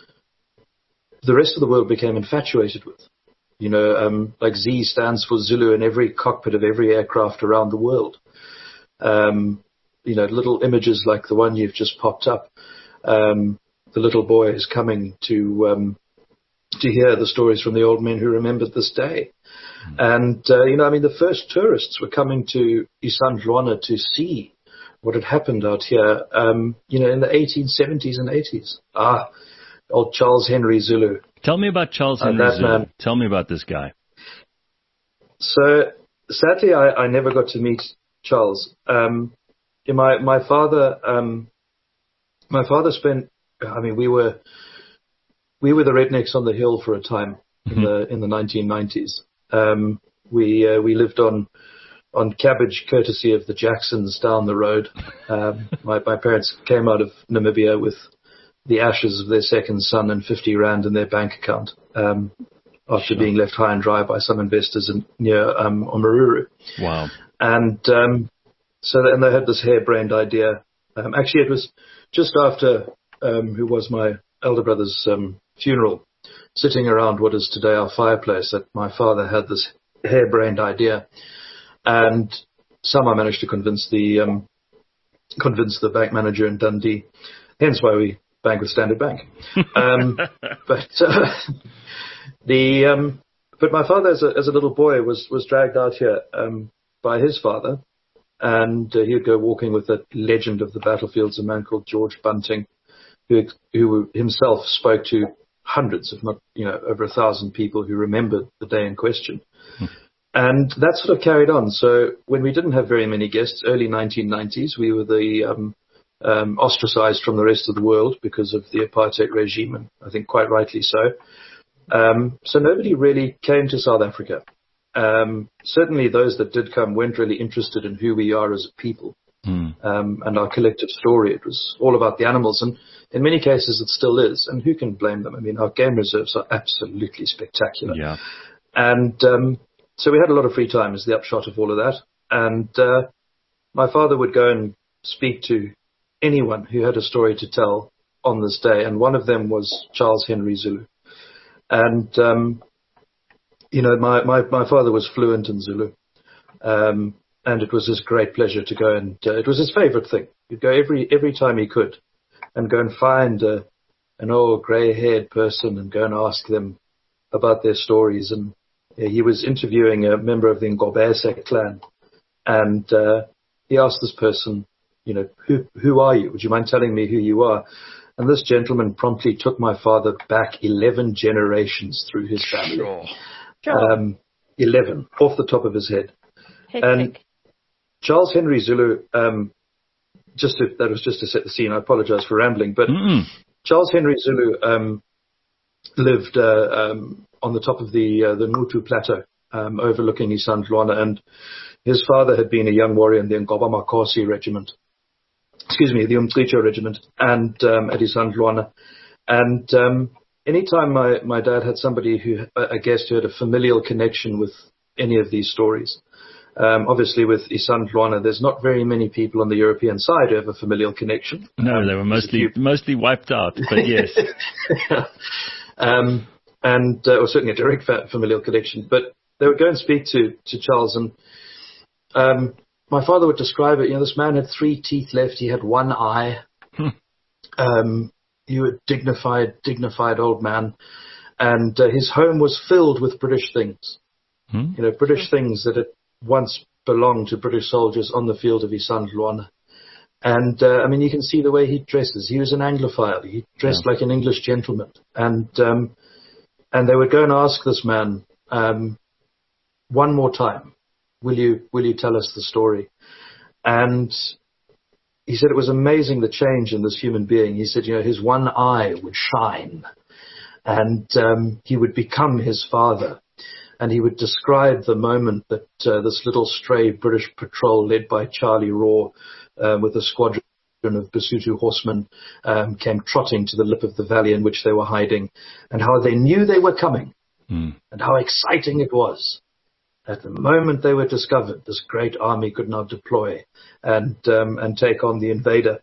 the rest of the world became infatuated with. You know, um, like Z stands for Zulu in every cockpit of every aircraft around the world. Um, you know, little images like the one you've just popped up. Um, the little boy is coming to um, to hear the stories from the old men who remembered this day. Mm. And, uh, you know, I mean, the first tourists were coming to Isandlwana to see what had happened out here, um, you know, in the eighteen seventies and eighties. Ah, old Charles Henry Zulu. Tell me about Charles Henry uh, Zulu. Man. Tell me about this guy. So, sadly, I, I never got to meet Charles. Um, my my father, um, my father spent. I mean, we were we were the rednecks on the hill for a time mm-hmm. in the in the nineteen nineties. Um, we uh, we lived on on cabbage, courtesy of the Jacksons down the road. Um, my, my parents came out of Namibia with the ashes of their second son and fifty rand in their bank account, um, after sure. being left high and dry by some investors in, near um, Omaruru. Wow. And um, so, and they had this harebrained idea. Um, actually, it was just after, um, who was my elder brother's um, funeral, sitting around what is today our fireplace, that my father had this harebrained idea. And somehow managed to convince the um, convince the bank manager in Dundee. Hence why we bank with Standard Bank. Um, but uh, the um, but my father, as a, as a little boy, was was dragged out here um, by his father, and uh, he'd go walking with a legend of the battlefields, a man called George Bunting, who who himself spoke to hundreds, if not you know over a thousand people who remembered the day in question. Hmm. And that sort of carried on. So when we didn't have very many guests, early nineteen nineties, we were the um, um, ostracized from the rest of the world because of the apartheid regime, and I think quite rightly so. Um, so nobody really came to South Africa. Um, certainly those that did come weren't really interested in who we are as a people, mm. um, and our collective story. It was all about the animals, and in many cases it still is. And who can blame them? I mean, our game reserves are absolutely spectacular. Yeah. And um, so we had a lot of free time is the upshot of all of that. And uh, my father would go and speak to anyone who had a story to tell on this day. And one of them was Charles Henry Zulu. And, um, you know, my, my, my father was fluent in Zulu. Um, and it was his great pleasure to go and uh, it was his favorite thing. He'd go every, every time he could and go and find uh, an old grey haired person and go and ask them about their stories. And he was interviewing a member of the Ngobese clan, and uh, he asked this person, you know, who who are you? Would you mind telling me who you are? And this gentleman promptly took my father back eleven generations through his family. Sure. Sure. Um, eleven, off the top of his head. Hectic. And Charles Henry Zulu, um, just to, that was just to set the scene. I apologize for rambling, but Mm-mm. Charles Henry Zulu um, lived uh, um, on the top of the uh, the Ngutu Plateau, um, overlooking Isandlwana, and his father had been a young warrior in the Ngoba Makhosi regiment, excuse me, the Umtlicho regiment, and um, at Isandlwana. And um, anytime my, my dad had somebody who, a guest who had a familial connection with any of these stories, um, obviously with Isandlwana, there's not very many people on the European side who have a familial connection. No, um, they were mostly mostly wiped out, but yes. um, and uh, or certainly a direct familial connection. But they would go and speak to, to Charles, and um, my father would describe it. You know, this man had three teeth left. He had one eye. Hmm. Um, he was a dignified, dignified old man, and uh, his home was filled with British things. Hmm. You know, British things that had once belonged to British soldiers on the field of Isandlwana. And, uh, I mean, you can see the way he dresses. He was an Anglophile. He dressed yeah. like an English gentleman. And um, and they would go and ask this man, um, one more time, will you will you tell us the story? And he said it was amazing the change in this human being. He said, you know, his one eye would shine, and um, he would become his father. And he would describe the moment that uh, this little stray British patrol led by Charlie Raw uh, with a squadron of Basotho horsemen um, came trotting to the lip of the valley in which they were hiding, and how they knew they were coming, mm. and how exciting it was. At the moment they were discovered, this great army could now deploy and um, and take on the invader.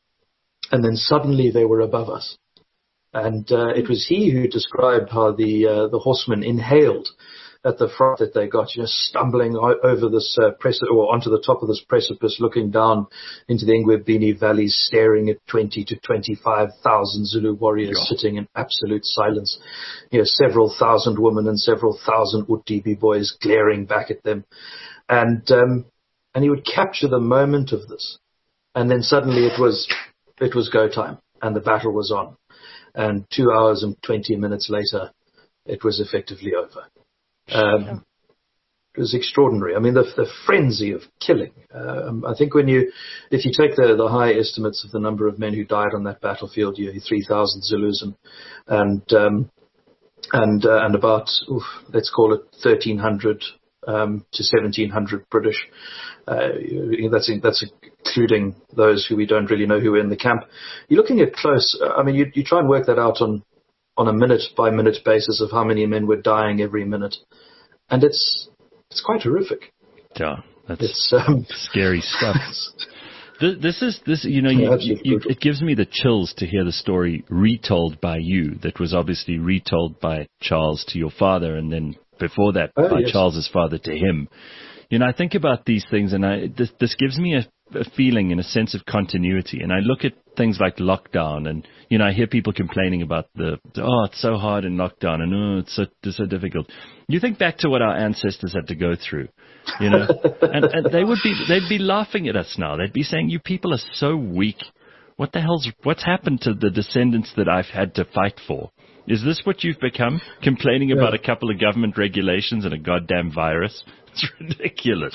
And then suddenly they were above us. And uh, it was he who described how the uh, the horsemen inhaled at the front that they got, you know, stumbling over this uh, precipice, or onto the top of this precipice, looking down into the Ngwebini valleys, staring at twenty to twenty-five thousand Zulu warriors yeah. sitting in absolute silence. You know, several thousand women and several thousand Utibi boys glaring back at them. And, um, and he would capture the moment of this. And then suddenly it was, it was go time, and the battle was on. And two hours and twenty minutes later, it was effectively over. Um, it was extraordinary. I mean, the, the frenzy of killing. Um, I think when you, if you take the, the high estimates of the number of men who died on that battlefield, you have three thousand Zulus and and um, and uh, and about oof, let's call it thirteen hundred um, to seventeen hundred British. Uh, that's that's including those who we don't really know who were in the camp. You're looking at close. I mean, you you try and work that out on on a minute by minute basis of how many men were dying every minute, and it's it's quite horrific. Yeah, that's it's um, scary stuff. This, this is this. You know, you, you, you, it gives me the chills to hear the story retold by you. That was obviously retold by Charles to your father, and then before that oh, by yes. Charles's father to him. You know, I think about these things, and I this, this gives me a, a feeling and a sense of continuity. And I look at things like lockdown, and you know, I hear people complaining about the oh, it's so hard in lockdown, and oh, it's so it's so difficult. You think back to what our ancestors had to go through. You know, and, and they would be, they'd be laughing at us now. They'd be saying, you people are so weak. What the hell's, what's happened to the descendants that I've had to fight for? Is this what you've become? Complaining yeah. about a couple of government regulations and a goddamn virus? It's ridiculous.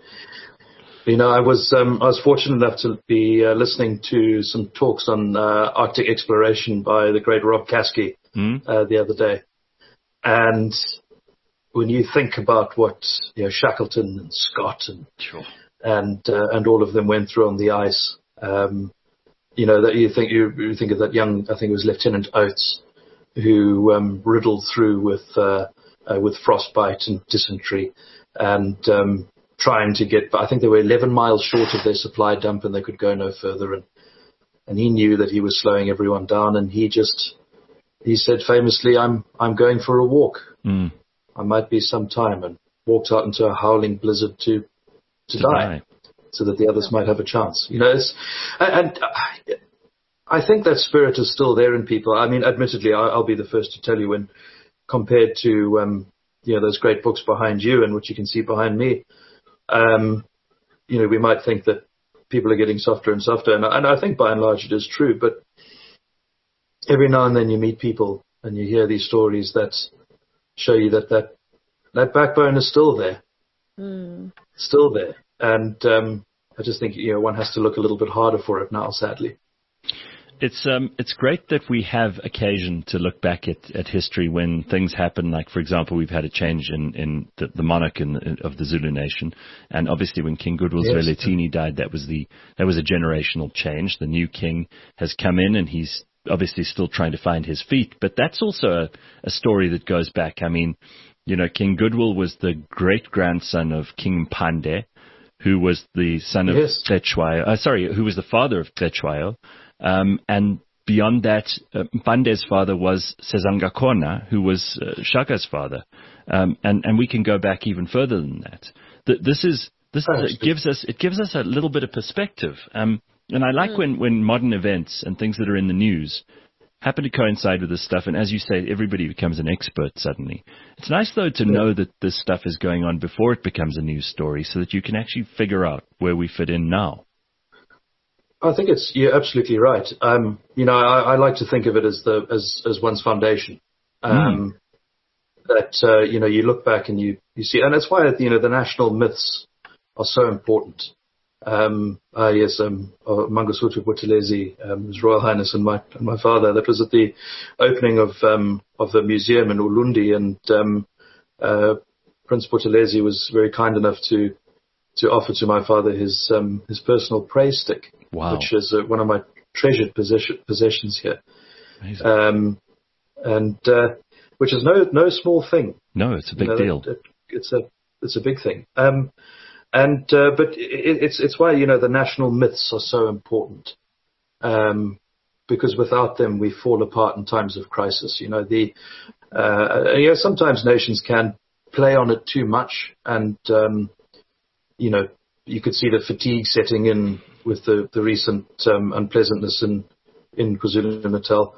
You know, I was, um, I was fortunate enough to be uh, listening to some talks on uh, Arctic exploration by the great Rob Kasky hmm? uh, the other day. And when you think about what, you know, Shackleton and Scott and sure. and uh, and all of them went through on the ice, um, you know, that you think you, you think of that young, I think it was Lieutenant Oates, who um, riddled through with uh, uh, with frostbite and dysentery, and um, trying to get. I think they were eleven miles short of their supply dump, and they could go no further. And and he knew that he was slowing everyone down, and he just he said famously, "I'm I'm going for a walk." Mm. I might be some time, and walked out into a howling blizzard to to, to die, die, so that the others might have a chance. You know, it's, and I think that spirit is still there in people. I mean, admittedly, I'll be the first to tell you, when compared to um, you know, those great books behind you and what you can see behind me, um, you know, we might think that people are getting softer and softer, and, and I think by and large it is true. But every now and then you meet people and you hear these stories that show you that that, that backbone is still there, mm. still there. And um, I just think, you know, one has to look a little bit harder for it now, sadly. It's um it's great that we have occasion to look back at, at history when things happen. Like, for example, we've had a change in, in the, the monarch in, in, of the Zulu nation, and obviously when King Goodwill yes. Zwelithini died, that was the that was a generational change. The new king has come in, and he's obviously still trying to find his feet, but that's also a, a story that goes back. I mean, you know, King Goodwill was the great-grandson of King Mpande, who was the son of yes. Cetshwayo, uh, sorry, who was the father of Cetshwayo. Um, and beyond that, uh, Mpande's father was Sezangakona, who was uh, Shaka's father. Um, and, and we can go back even further than that. Th- this is, this uh, gives us, it gives us a little bit of perspective. Um, And I like mm. when, when modern events and things that are in the news happen to coincide with this stuff. And as you say, everybody becomes an expert suddenly. It's nice, though, to yeah. know that this stuff is going on before it becomes a news story, so that you can actually figure out where we fit in now. I think it's, you're absolutely right. Um, you know, I, I like to think of it as the as, as one's foundation. Um, mm. That, uh, you know, you look back and you, you see, and that's why, you know, the national myths are so important. Um, uh, yes, um, uh, Mangosuthu Buthelezi, um, His Royal Highness and my and my father. That was at the opening of um, of the museum in Ulundi, and um, uh, Prince Buthelezi was very kind enough to to offer to my father his um, his personal praise stick, wow. which is uh, one of my treasured possession, possessions here, um, and uh, which is no no small thing. No, it's a big you know, deal. It, it, it's a it's a big thing. Um, And uh, but it, it's it's why, you know, the national myths are so important, um, because without them we fall apart in times of crisis. You know, the uh, you know, sometimes nations can play on it too much, and um, you know, you could see the fatigue setting in with the the recent um, unpleasantness in in KwaZulu-Natal.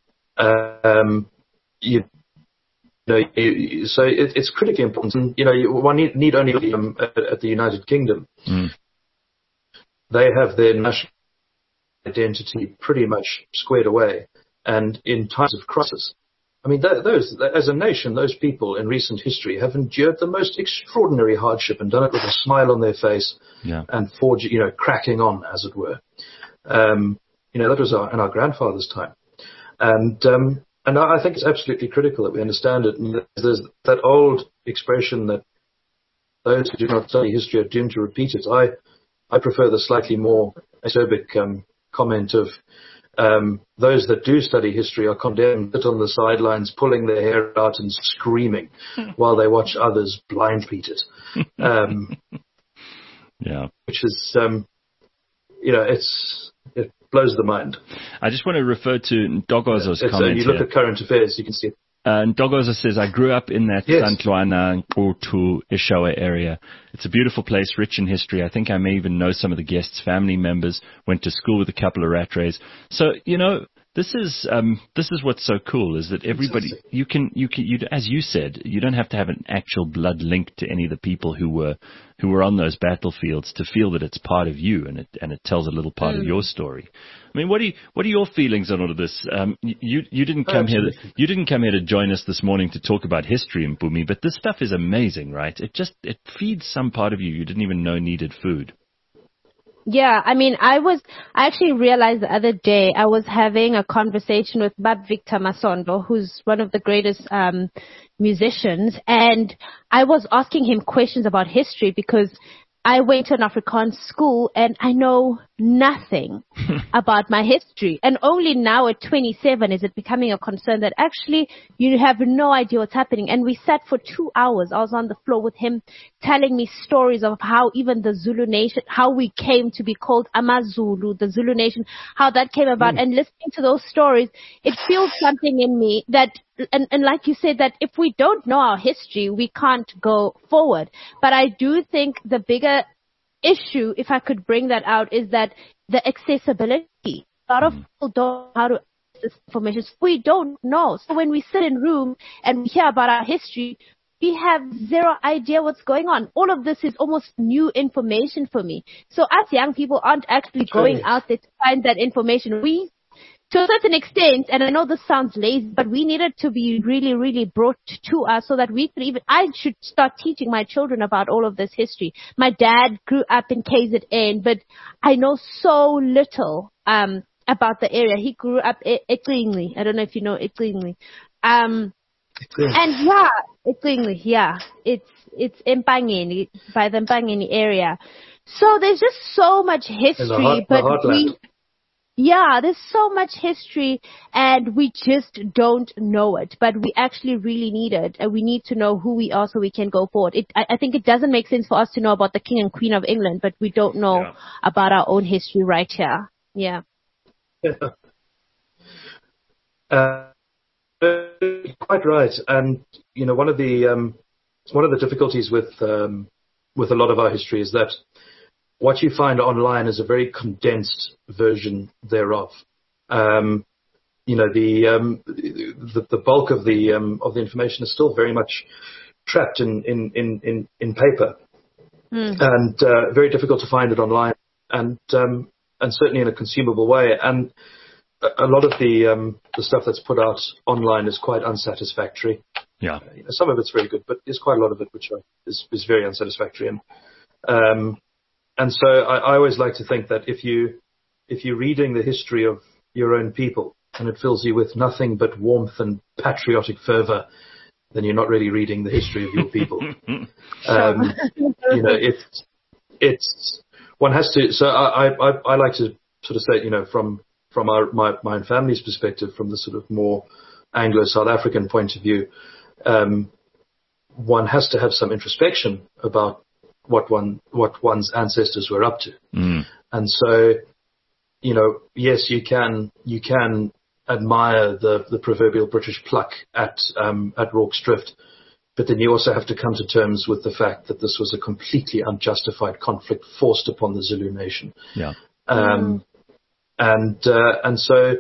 Um, you. You know, so it, it's critically important. You know, one need, need only look um, at, at the United Kingdom. Mm. They have their national identity pretty much squared away, and in times of crisis, I mean, th- those as a nation, those people in recent history have endured the most extraordinary hardship and done it with a smile on their face, yeah. and forge, you know, cracking on, as it were. Um, you know, that was our, in our grandfather's time, and. Um, And I think it's absolutely critical that we understand it. And there's that old expression that those who do not study history are doomed to repeat it. I, I prefer the slightly more acerbic um, comment of um, those that do study history are condemned to sit on the sidelines, pulling their hair out and screaming while they watch others blind repeat it. Um, yeah, which is, um, you know, it's it blows the mind. I just want to refer to Dogozo's uh, comment You look here. at current affairs, you can see it. Uh, and Dogozo says, I grew up in that Yes. Santluana, Nkutu, Ishawa area. It's a beautiful place, rich in history. I think I may even know some of the guests' family members, went to school with a couple of Rattrays. So, you know, this is um, this is what's so cool, is that everybody, you can, you can, you, as you said, you don't have to have an actual blood link to any of the people who were who were on those battlefields to feel that it's part of you, and it and it tells a little part mm. of your story. I mean, what do you, what are your feelings on all of this? Um, you you didn't come Absolutely. here you didn't come here to join us this morning to talk about history in Mpumi, but this stuff is amazing, right? It just it feeds some part of you you didn't even know needed food. Yeah, I mean, I was, I actually realized the other day I was having a conversation with Bab Victor Masondo, who's one of the greatest um, musicians, and I was asking him questions about history because I went to an Afrikaans school and I know nothing about my history. And only now at twenty-seven is it becoming a concern that actually you have no idea what's happening. And we sat for two hours. I was on the floor with him telling me stories of how even the Zulu nation, how we came to be called AmaZulu, the Zulu nation, how that came about. Mm. And listening to those stories, it feels something in me that And, and like you said, that if we don't know our history, we can't go forward. But I do think the bigger issue, if I could bring that out, is that the accessibility. A lot of people don't know how to access this information. So we don't know. So when we sit in room and we hear about our history, we have zero idea what's going on. All of this is almost new information for me. So us young people aren't actually going out there to find that information. We To a certain extent, and I know this sounds lazy, but we needed to be really, really brought to us so that we could even, I should start teaching my children about all of this history. My dad grew up in K Z N, but I know so little um about the area. He grew up in Eklingli. I don't know if you know Eklingli. Um, and yeah, Eklingli, yeah. It's, it's Mpangeni, by the Mpangeni area. So there's just so much history, the heart, but the we... Yeah, there's so much history and we just don't know it, but we actually really need it, and we need to know who we are so we can go forward. It, I, I think it doesn't make sense for us to know about the King and Queen of England, but we don't know yeah. about our own history right here. Yeah. yeah. Uh, quite right. And, you know, one of the, um, one of the difficulties with, um, with a lot of our history is that what you find online is a very condensed version thereof. Um, you know, the, um, the the bulk of the um, of the information is still very much trapped in in in in, in paper, mm. and uh, very difficult to find it online, and um, and certainly in a consumable way. And a lot of the um, the stuff that's put out online is quite unsatisfactory. Yeah, uh, you know, some of it's very good, but there's quite a lot of it which are, is is very unsatisfactory. And um, And so I, I always like to think that if you, if you're reading the history of your own people and it fills you with nothing but warmth and patriotic fervor, then you're not really reading the history of your people. um, you know, it's, it's, one has to, so I, I, I like to sort of say, you know, from, from our, my, my own family's perspective, from the sort of more Anglo-South African point of view, um, one has to have some introspection about what one, what one's ancestors were up to. Mm. And so, you know, yes, you can, you can admire the, the proverbial British pluck at, um, at Rorke's Drift, but then you also have to come to terms with the fact that this was a completely unjustified conflict forced upon the Zulu nation. Yeah. Um, mm. and, uh, and so,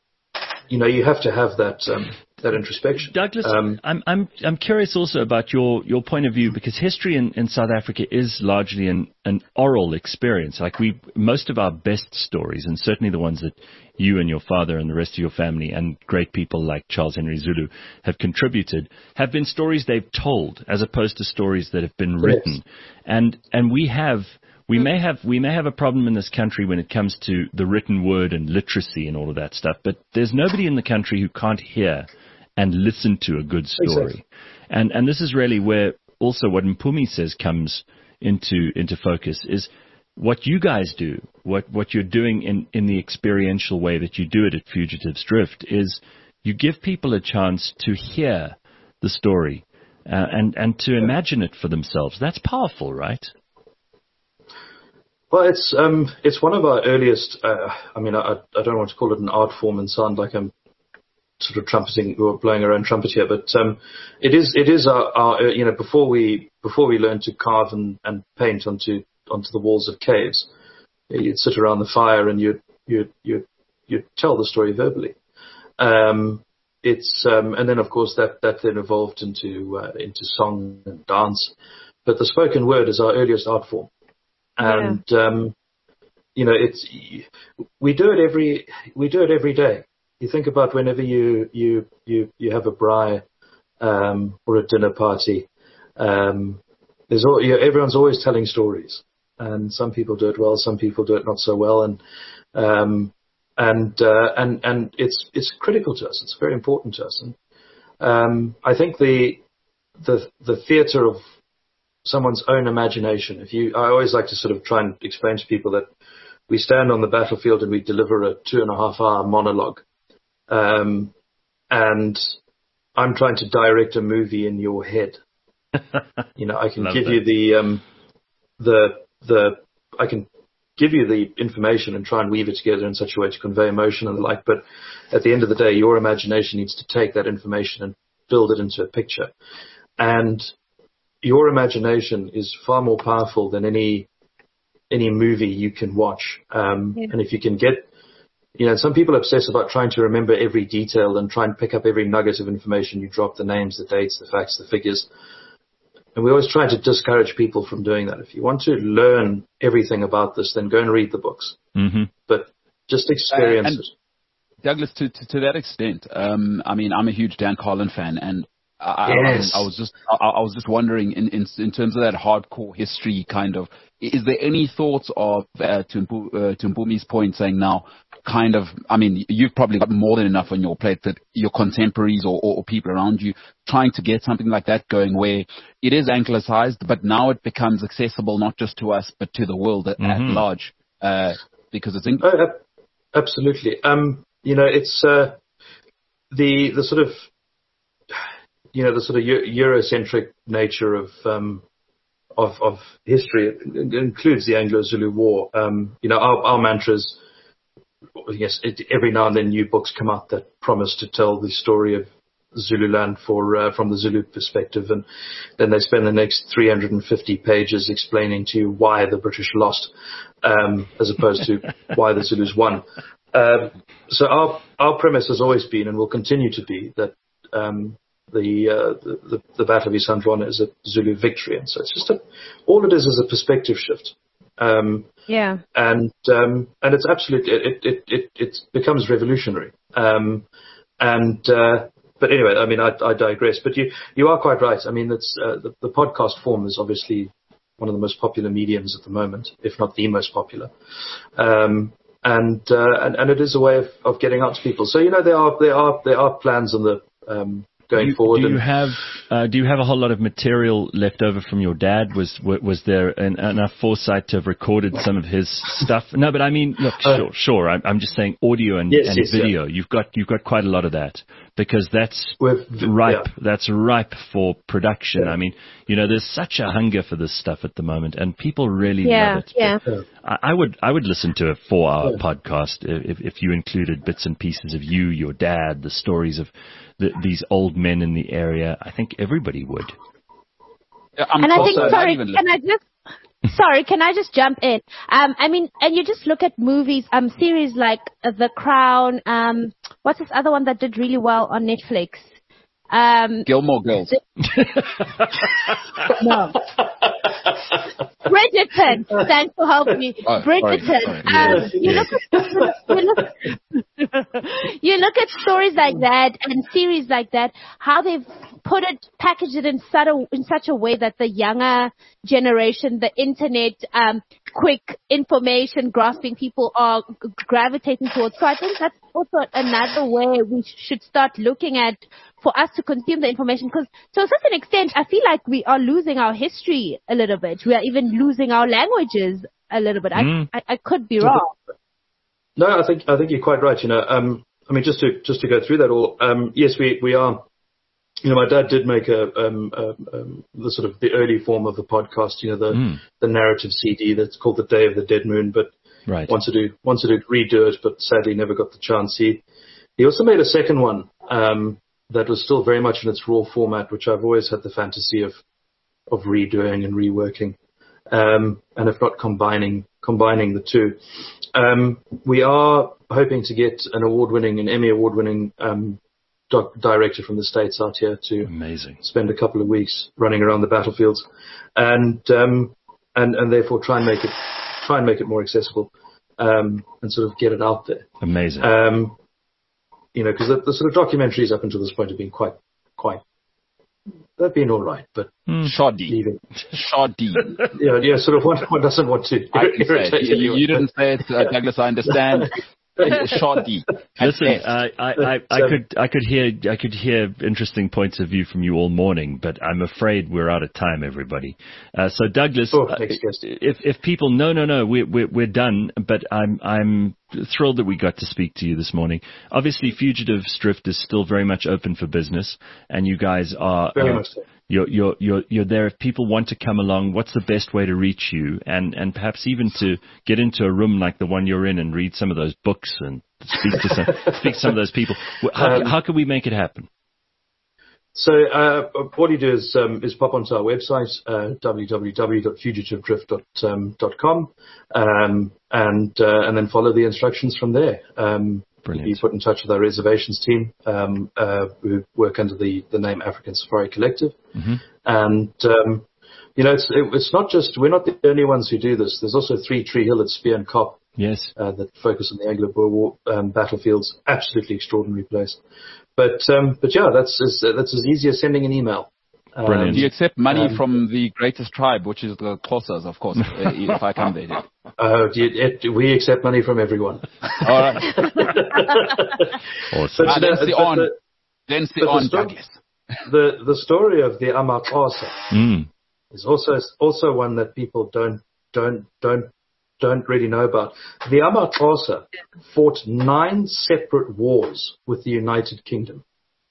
you know, you have to have that, um, that introspection. Douglas, um, I'm I'm I'm curious also about your, your point of view, because history in, in South Africa is largely an, an oral experience. Like we, most of our best stories, and certainly the ones that you and your father and the rest of your family and great people like Charles Henry Zulu have contributed, have been stories they've told, as opposed to stories that have been written. Yes. And and we have. We may have we may have a problem in this country when it comes to the written word and literacy and all of that stuff, but there's nobody in the country who can't hear and listen to a good story. Exactly. And and this is really where also what Mpumi says comes into into focus is what you guys do, what what you're doing in, in the experiential way that you do it at Fugitives Drift is you give people a chance to hear the story uh, and, and to imagine it for themselves. That's powerful, right? Well, it's um, it's one of our earliest. Uh, I mean, I, I don't want to call it an art form and sound like I'm sort of trumpeting or blowing our own trumpet here, but um, it is it is our, our you know before we before we learned to carve and, and paint onto onto the walls of caves, you'd sit around the fire and you'd you'd you'd, you'd tell the story verbally. Um, it's um, and then of course that that then evolved into uh, into song and dance, but the spoken word is our earliest art form. And, yeah. um, you know, it's, we do it every, we do it every day. You think about whenever you, you, you, you have a braai, um, or a dinner party, um, there's all, you know, everyone's always telling stories, and some people do it well, some people do it not so well. And, um, and, uh, and, and it's, it's critical to us. It's very important to us. And, um, I think the, the, the theater of someone's own imagination. If you, I always like to sort of try and explain to people that we stand on the battlefield and we deliver a two and a half hour monologue. Um, and I'm trying to direct a movie in your head. You know, I can give that. you the, um, the, the, I can give you the information and try and weave it together in such a way to convey emotion and the like. But at the end of the day, your imagination needs to take that information and build it into a picture. And your imagination is far more powerful than any any movie you can watch. Um, yeah. And if you can get, you know, some people obsess about trying to remember every detail and try and pick up every nugget of information you drop, the names, the dates, the facts, the figures. And we always try to discourage people from doing that. If you want to learn everything about this, then go and read the books. Mm-hmm. But just experience uh, and it. Douglas, to, to, to that extent, um, I mean, I'm a huge Dan Carlin fan, and I, yes. I, I was just I, I was just wondering in, in in terms of that hardcore history kind of, is there any thoughts of uh, to uh, to Mpumi's point saying now kind of, I mean, you've probably got more than enough on your plate, that your contemporaries or, or, or people around you trying to get something like that going where it is anglicized, but now it becomes accessible not just to us but to the world at, mm-hmm. at large, uh, because it's in- oh, absolutely. Um, you know, it's uh, the the sort of you know, the sort of Eurocentric nature of, um, of, of history. It includes the Anglo-Zulu War. Um, you know, our, our mantras, yes, it, every now and then new books come out that promise to tell the story of Zululand for, uh, from the Zulu perspective. And then they spend the next three hundred fifty pages explaining to you why the British lost, um, as opposed to why the Zulus won. Um, so our, our premise has always been, and will continue to be, that, um, The, uh, the the Battle of Isandlwana is a Zulu victory, and so it's just a, all it is is a perspective shift. Um, yeah, and um, and it's absolutely it it it it becomes revolutionary. Um, and uh, but anyway, I mean, I, I digress. But you you are quite right. I mean, it's uh, the, the podcast form is obviously one of the most popular mediums at the moment, if not the most popular. Um, and, uh, and and it is a way of, of getting out to people. So you know, there are there are there are plans on the um, going do, forward. Do you and, have uh, do you have a whole lot of material left over from your dad? Was was there an, enough foresight to have recorded some of his stuff? No, but I mean, look, uh, sure, sure. I'm, I'm just saying audio and, yes, and yes, video. Yeah. You've got you've got quite a lot of that, because that's With, ripe. Yeah. That's ripe for production. Yeah. I mean, you know, there's such a hunger for this stuff at the moment, and people really yeah, love it. Yeah. I, I would I would listen to a four-hour yeah. podcast if if you included bits and pieces of you, your dad, the stories of the, these old men in the area. I think everybody would. Yeah, I'm and I think, also, sorry, can I just, sorry, can I just jump in? Um, I mean, and you just look at movies, um, series like uh, The Crown. Um, what's this other one that did really well on Netflix? Um, Gilmore Girls. No. Bridgerton. Thanks for helping me. Oh, Bridgerton. Sorry, sorry. Um, you, look at, you, look, you look at stories like that and series like that, how they've put put it, package it in such a, in such a way that the younger generation, the internet, um, quick information grasping people are g- gravitating towards. So I think that's also another way we sh- should start looking at for us to consume the information, because to a certain extent, I feel like we are losing our history a little bit. We are even losing our languages a little bit. Mm. I, I, I could be wrong. No, I think I think you're quite right. You know, um, I mean, just to just to go through that all. Um, yes, we we are. You know, my dad did make a um, um, um, the sort of the early form of the podcast. You know, the Mm. the narrative C D that's called The Day of the Dead Moon. But Right. wanted to wanted to redo it, but sadly never got the chance. He he also made a second one um, that was still very much in its raw format, which I've always had the fantasy of of redoing and reworking, um, and if not combining combining the two. Um, we are hoping to get an award-winning, an Emmy award-winning um, doc- director from the States out here to Amazing. spend a couple of weeks running around the battlefields, and um, and and therefore try and make it try and make it more accessible, um, and sort of get it out there. Amazing. Um, you know, because the, the sort of documentaries up until this point have been quite quite they've been all right, but Shoddy. leaving, Shoddy. yeah, yeah, sort of one, one doesn't want to I can say irritate it. You, anyone. you didn't say it, uh, Douglas. I understand. Shoddy. At Listen, best. I, I, I, I So- could, I could hear, I could hear interesting points of view from you all morning, but I'm afraid we're out of time, everybody. Uh, so, Douglas, Oh, uh, next guest. if if people, no, no, no, we're we're we're done. But I'm I'm thrilled that we got to speak to you this morning. Obviously, Fugitives Drift is still very much open for business, and you guys are Very uh, much so. You're, you're, you're, you're there. If people want to come along, what's the best way to reach you? And, and perhaps even to get into a room like the one you're in and read some of those books and speak to some, speak to some of those people. How, Um, how can we make it happen? So uh, what you do is um, is pop onto our website, uh, w w w dot fugitive drift dot com, um, and uh, and then follow the instructions from there. Um, Brilliant. Be put in touch with our reservations team, um, uh, who work under the, the name African Safari Collective. Mm-hmm. And, um, you know, it's, it, it's not just, we're not the only ones who do this. There's also Three Tree Hill at Spear and Cop, Yes. uh, that focus on the Anglo-Boer War um, battlefields. Absolutely extraordinary place. But, um, but yeah, that's as, that's as easy as sending an email. Um, Brilliant. Do you accept money um, from the greatest tribe, which is the Xhosas, of course, uh, if I come there? Uh, do you, it, we accept money from everyone. All right. Awesome. But, Ah, you know, then see but on, the- then see but the on, story- Douglas. The the story of the Amaxhosa Mm. is also also one that people don't don't don't don't really know about. The Amaxhosa fought nine separate wars with the United Kingdom.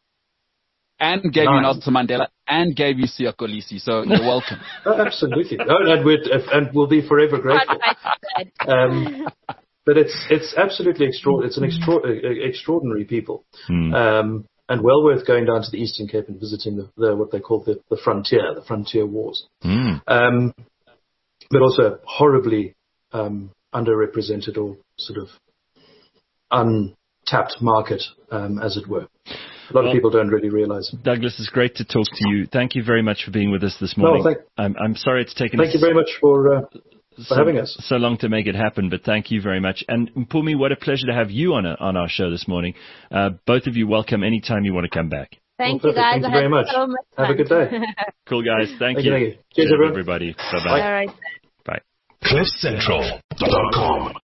And gave Nine. you Nelson Mandela, and gave you Siya Kolisi, so you're welcome. Oh, absolutely, oh, and we'd, and we'll be forever grateful. Um, but it's it's absolutely extraordinary. It's an extra- uh, extraordinary people, Mm. um, and well worth going down to the Eastern Cape and visiting the, the what they call the, the frontier, the frontier wars. Mm. Um, but also horribly um, underrepresented or sort of untapped market, um, as it were. A lot Well, of people don't really realize. Douglas, it's great to talk to you. Thank you very much for being with us this morning. thank- I'm, I'm sorry it's taken Thank us you very much for uh, for so, having us. so long to make it happen, but thank you very much. And Mpumi, what a pleasure to have you on a, on our show this morning. Uh, both of you welcome anytime you want to come back. Thank Well, you, guys. perfect. Thank you I had very much. so much Have a fun. good day. Cool, guys. Thank, Thank you. you, thank you. Cheers, everyone. everybody. Bye-bye. All right. Bye. cliff central dot com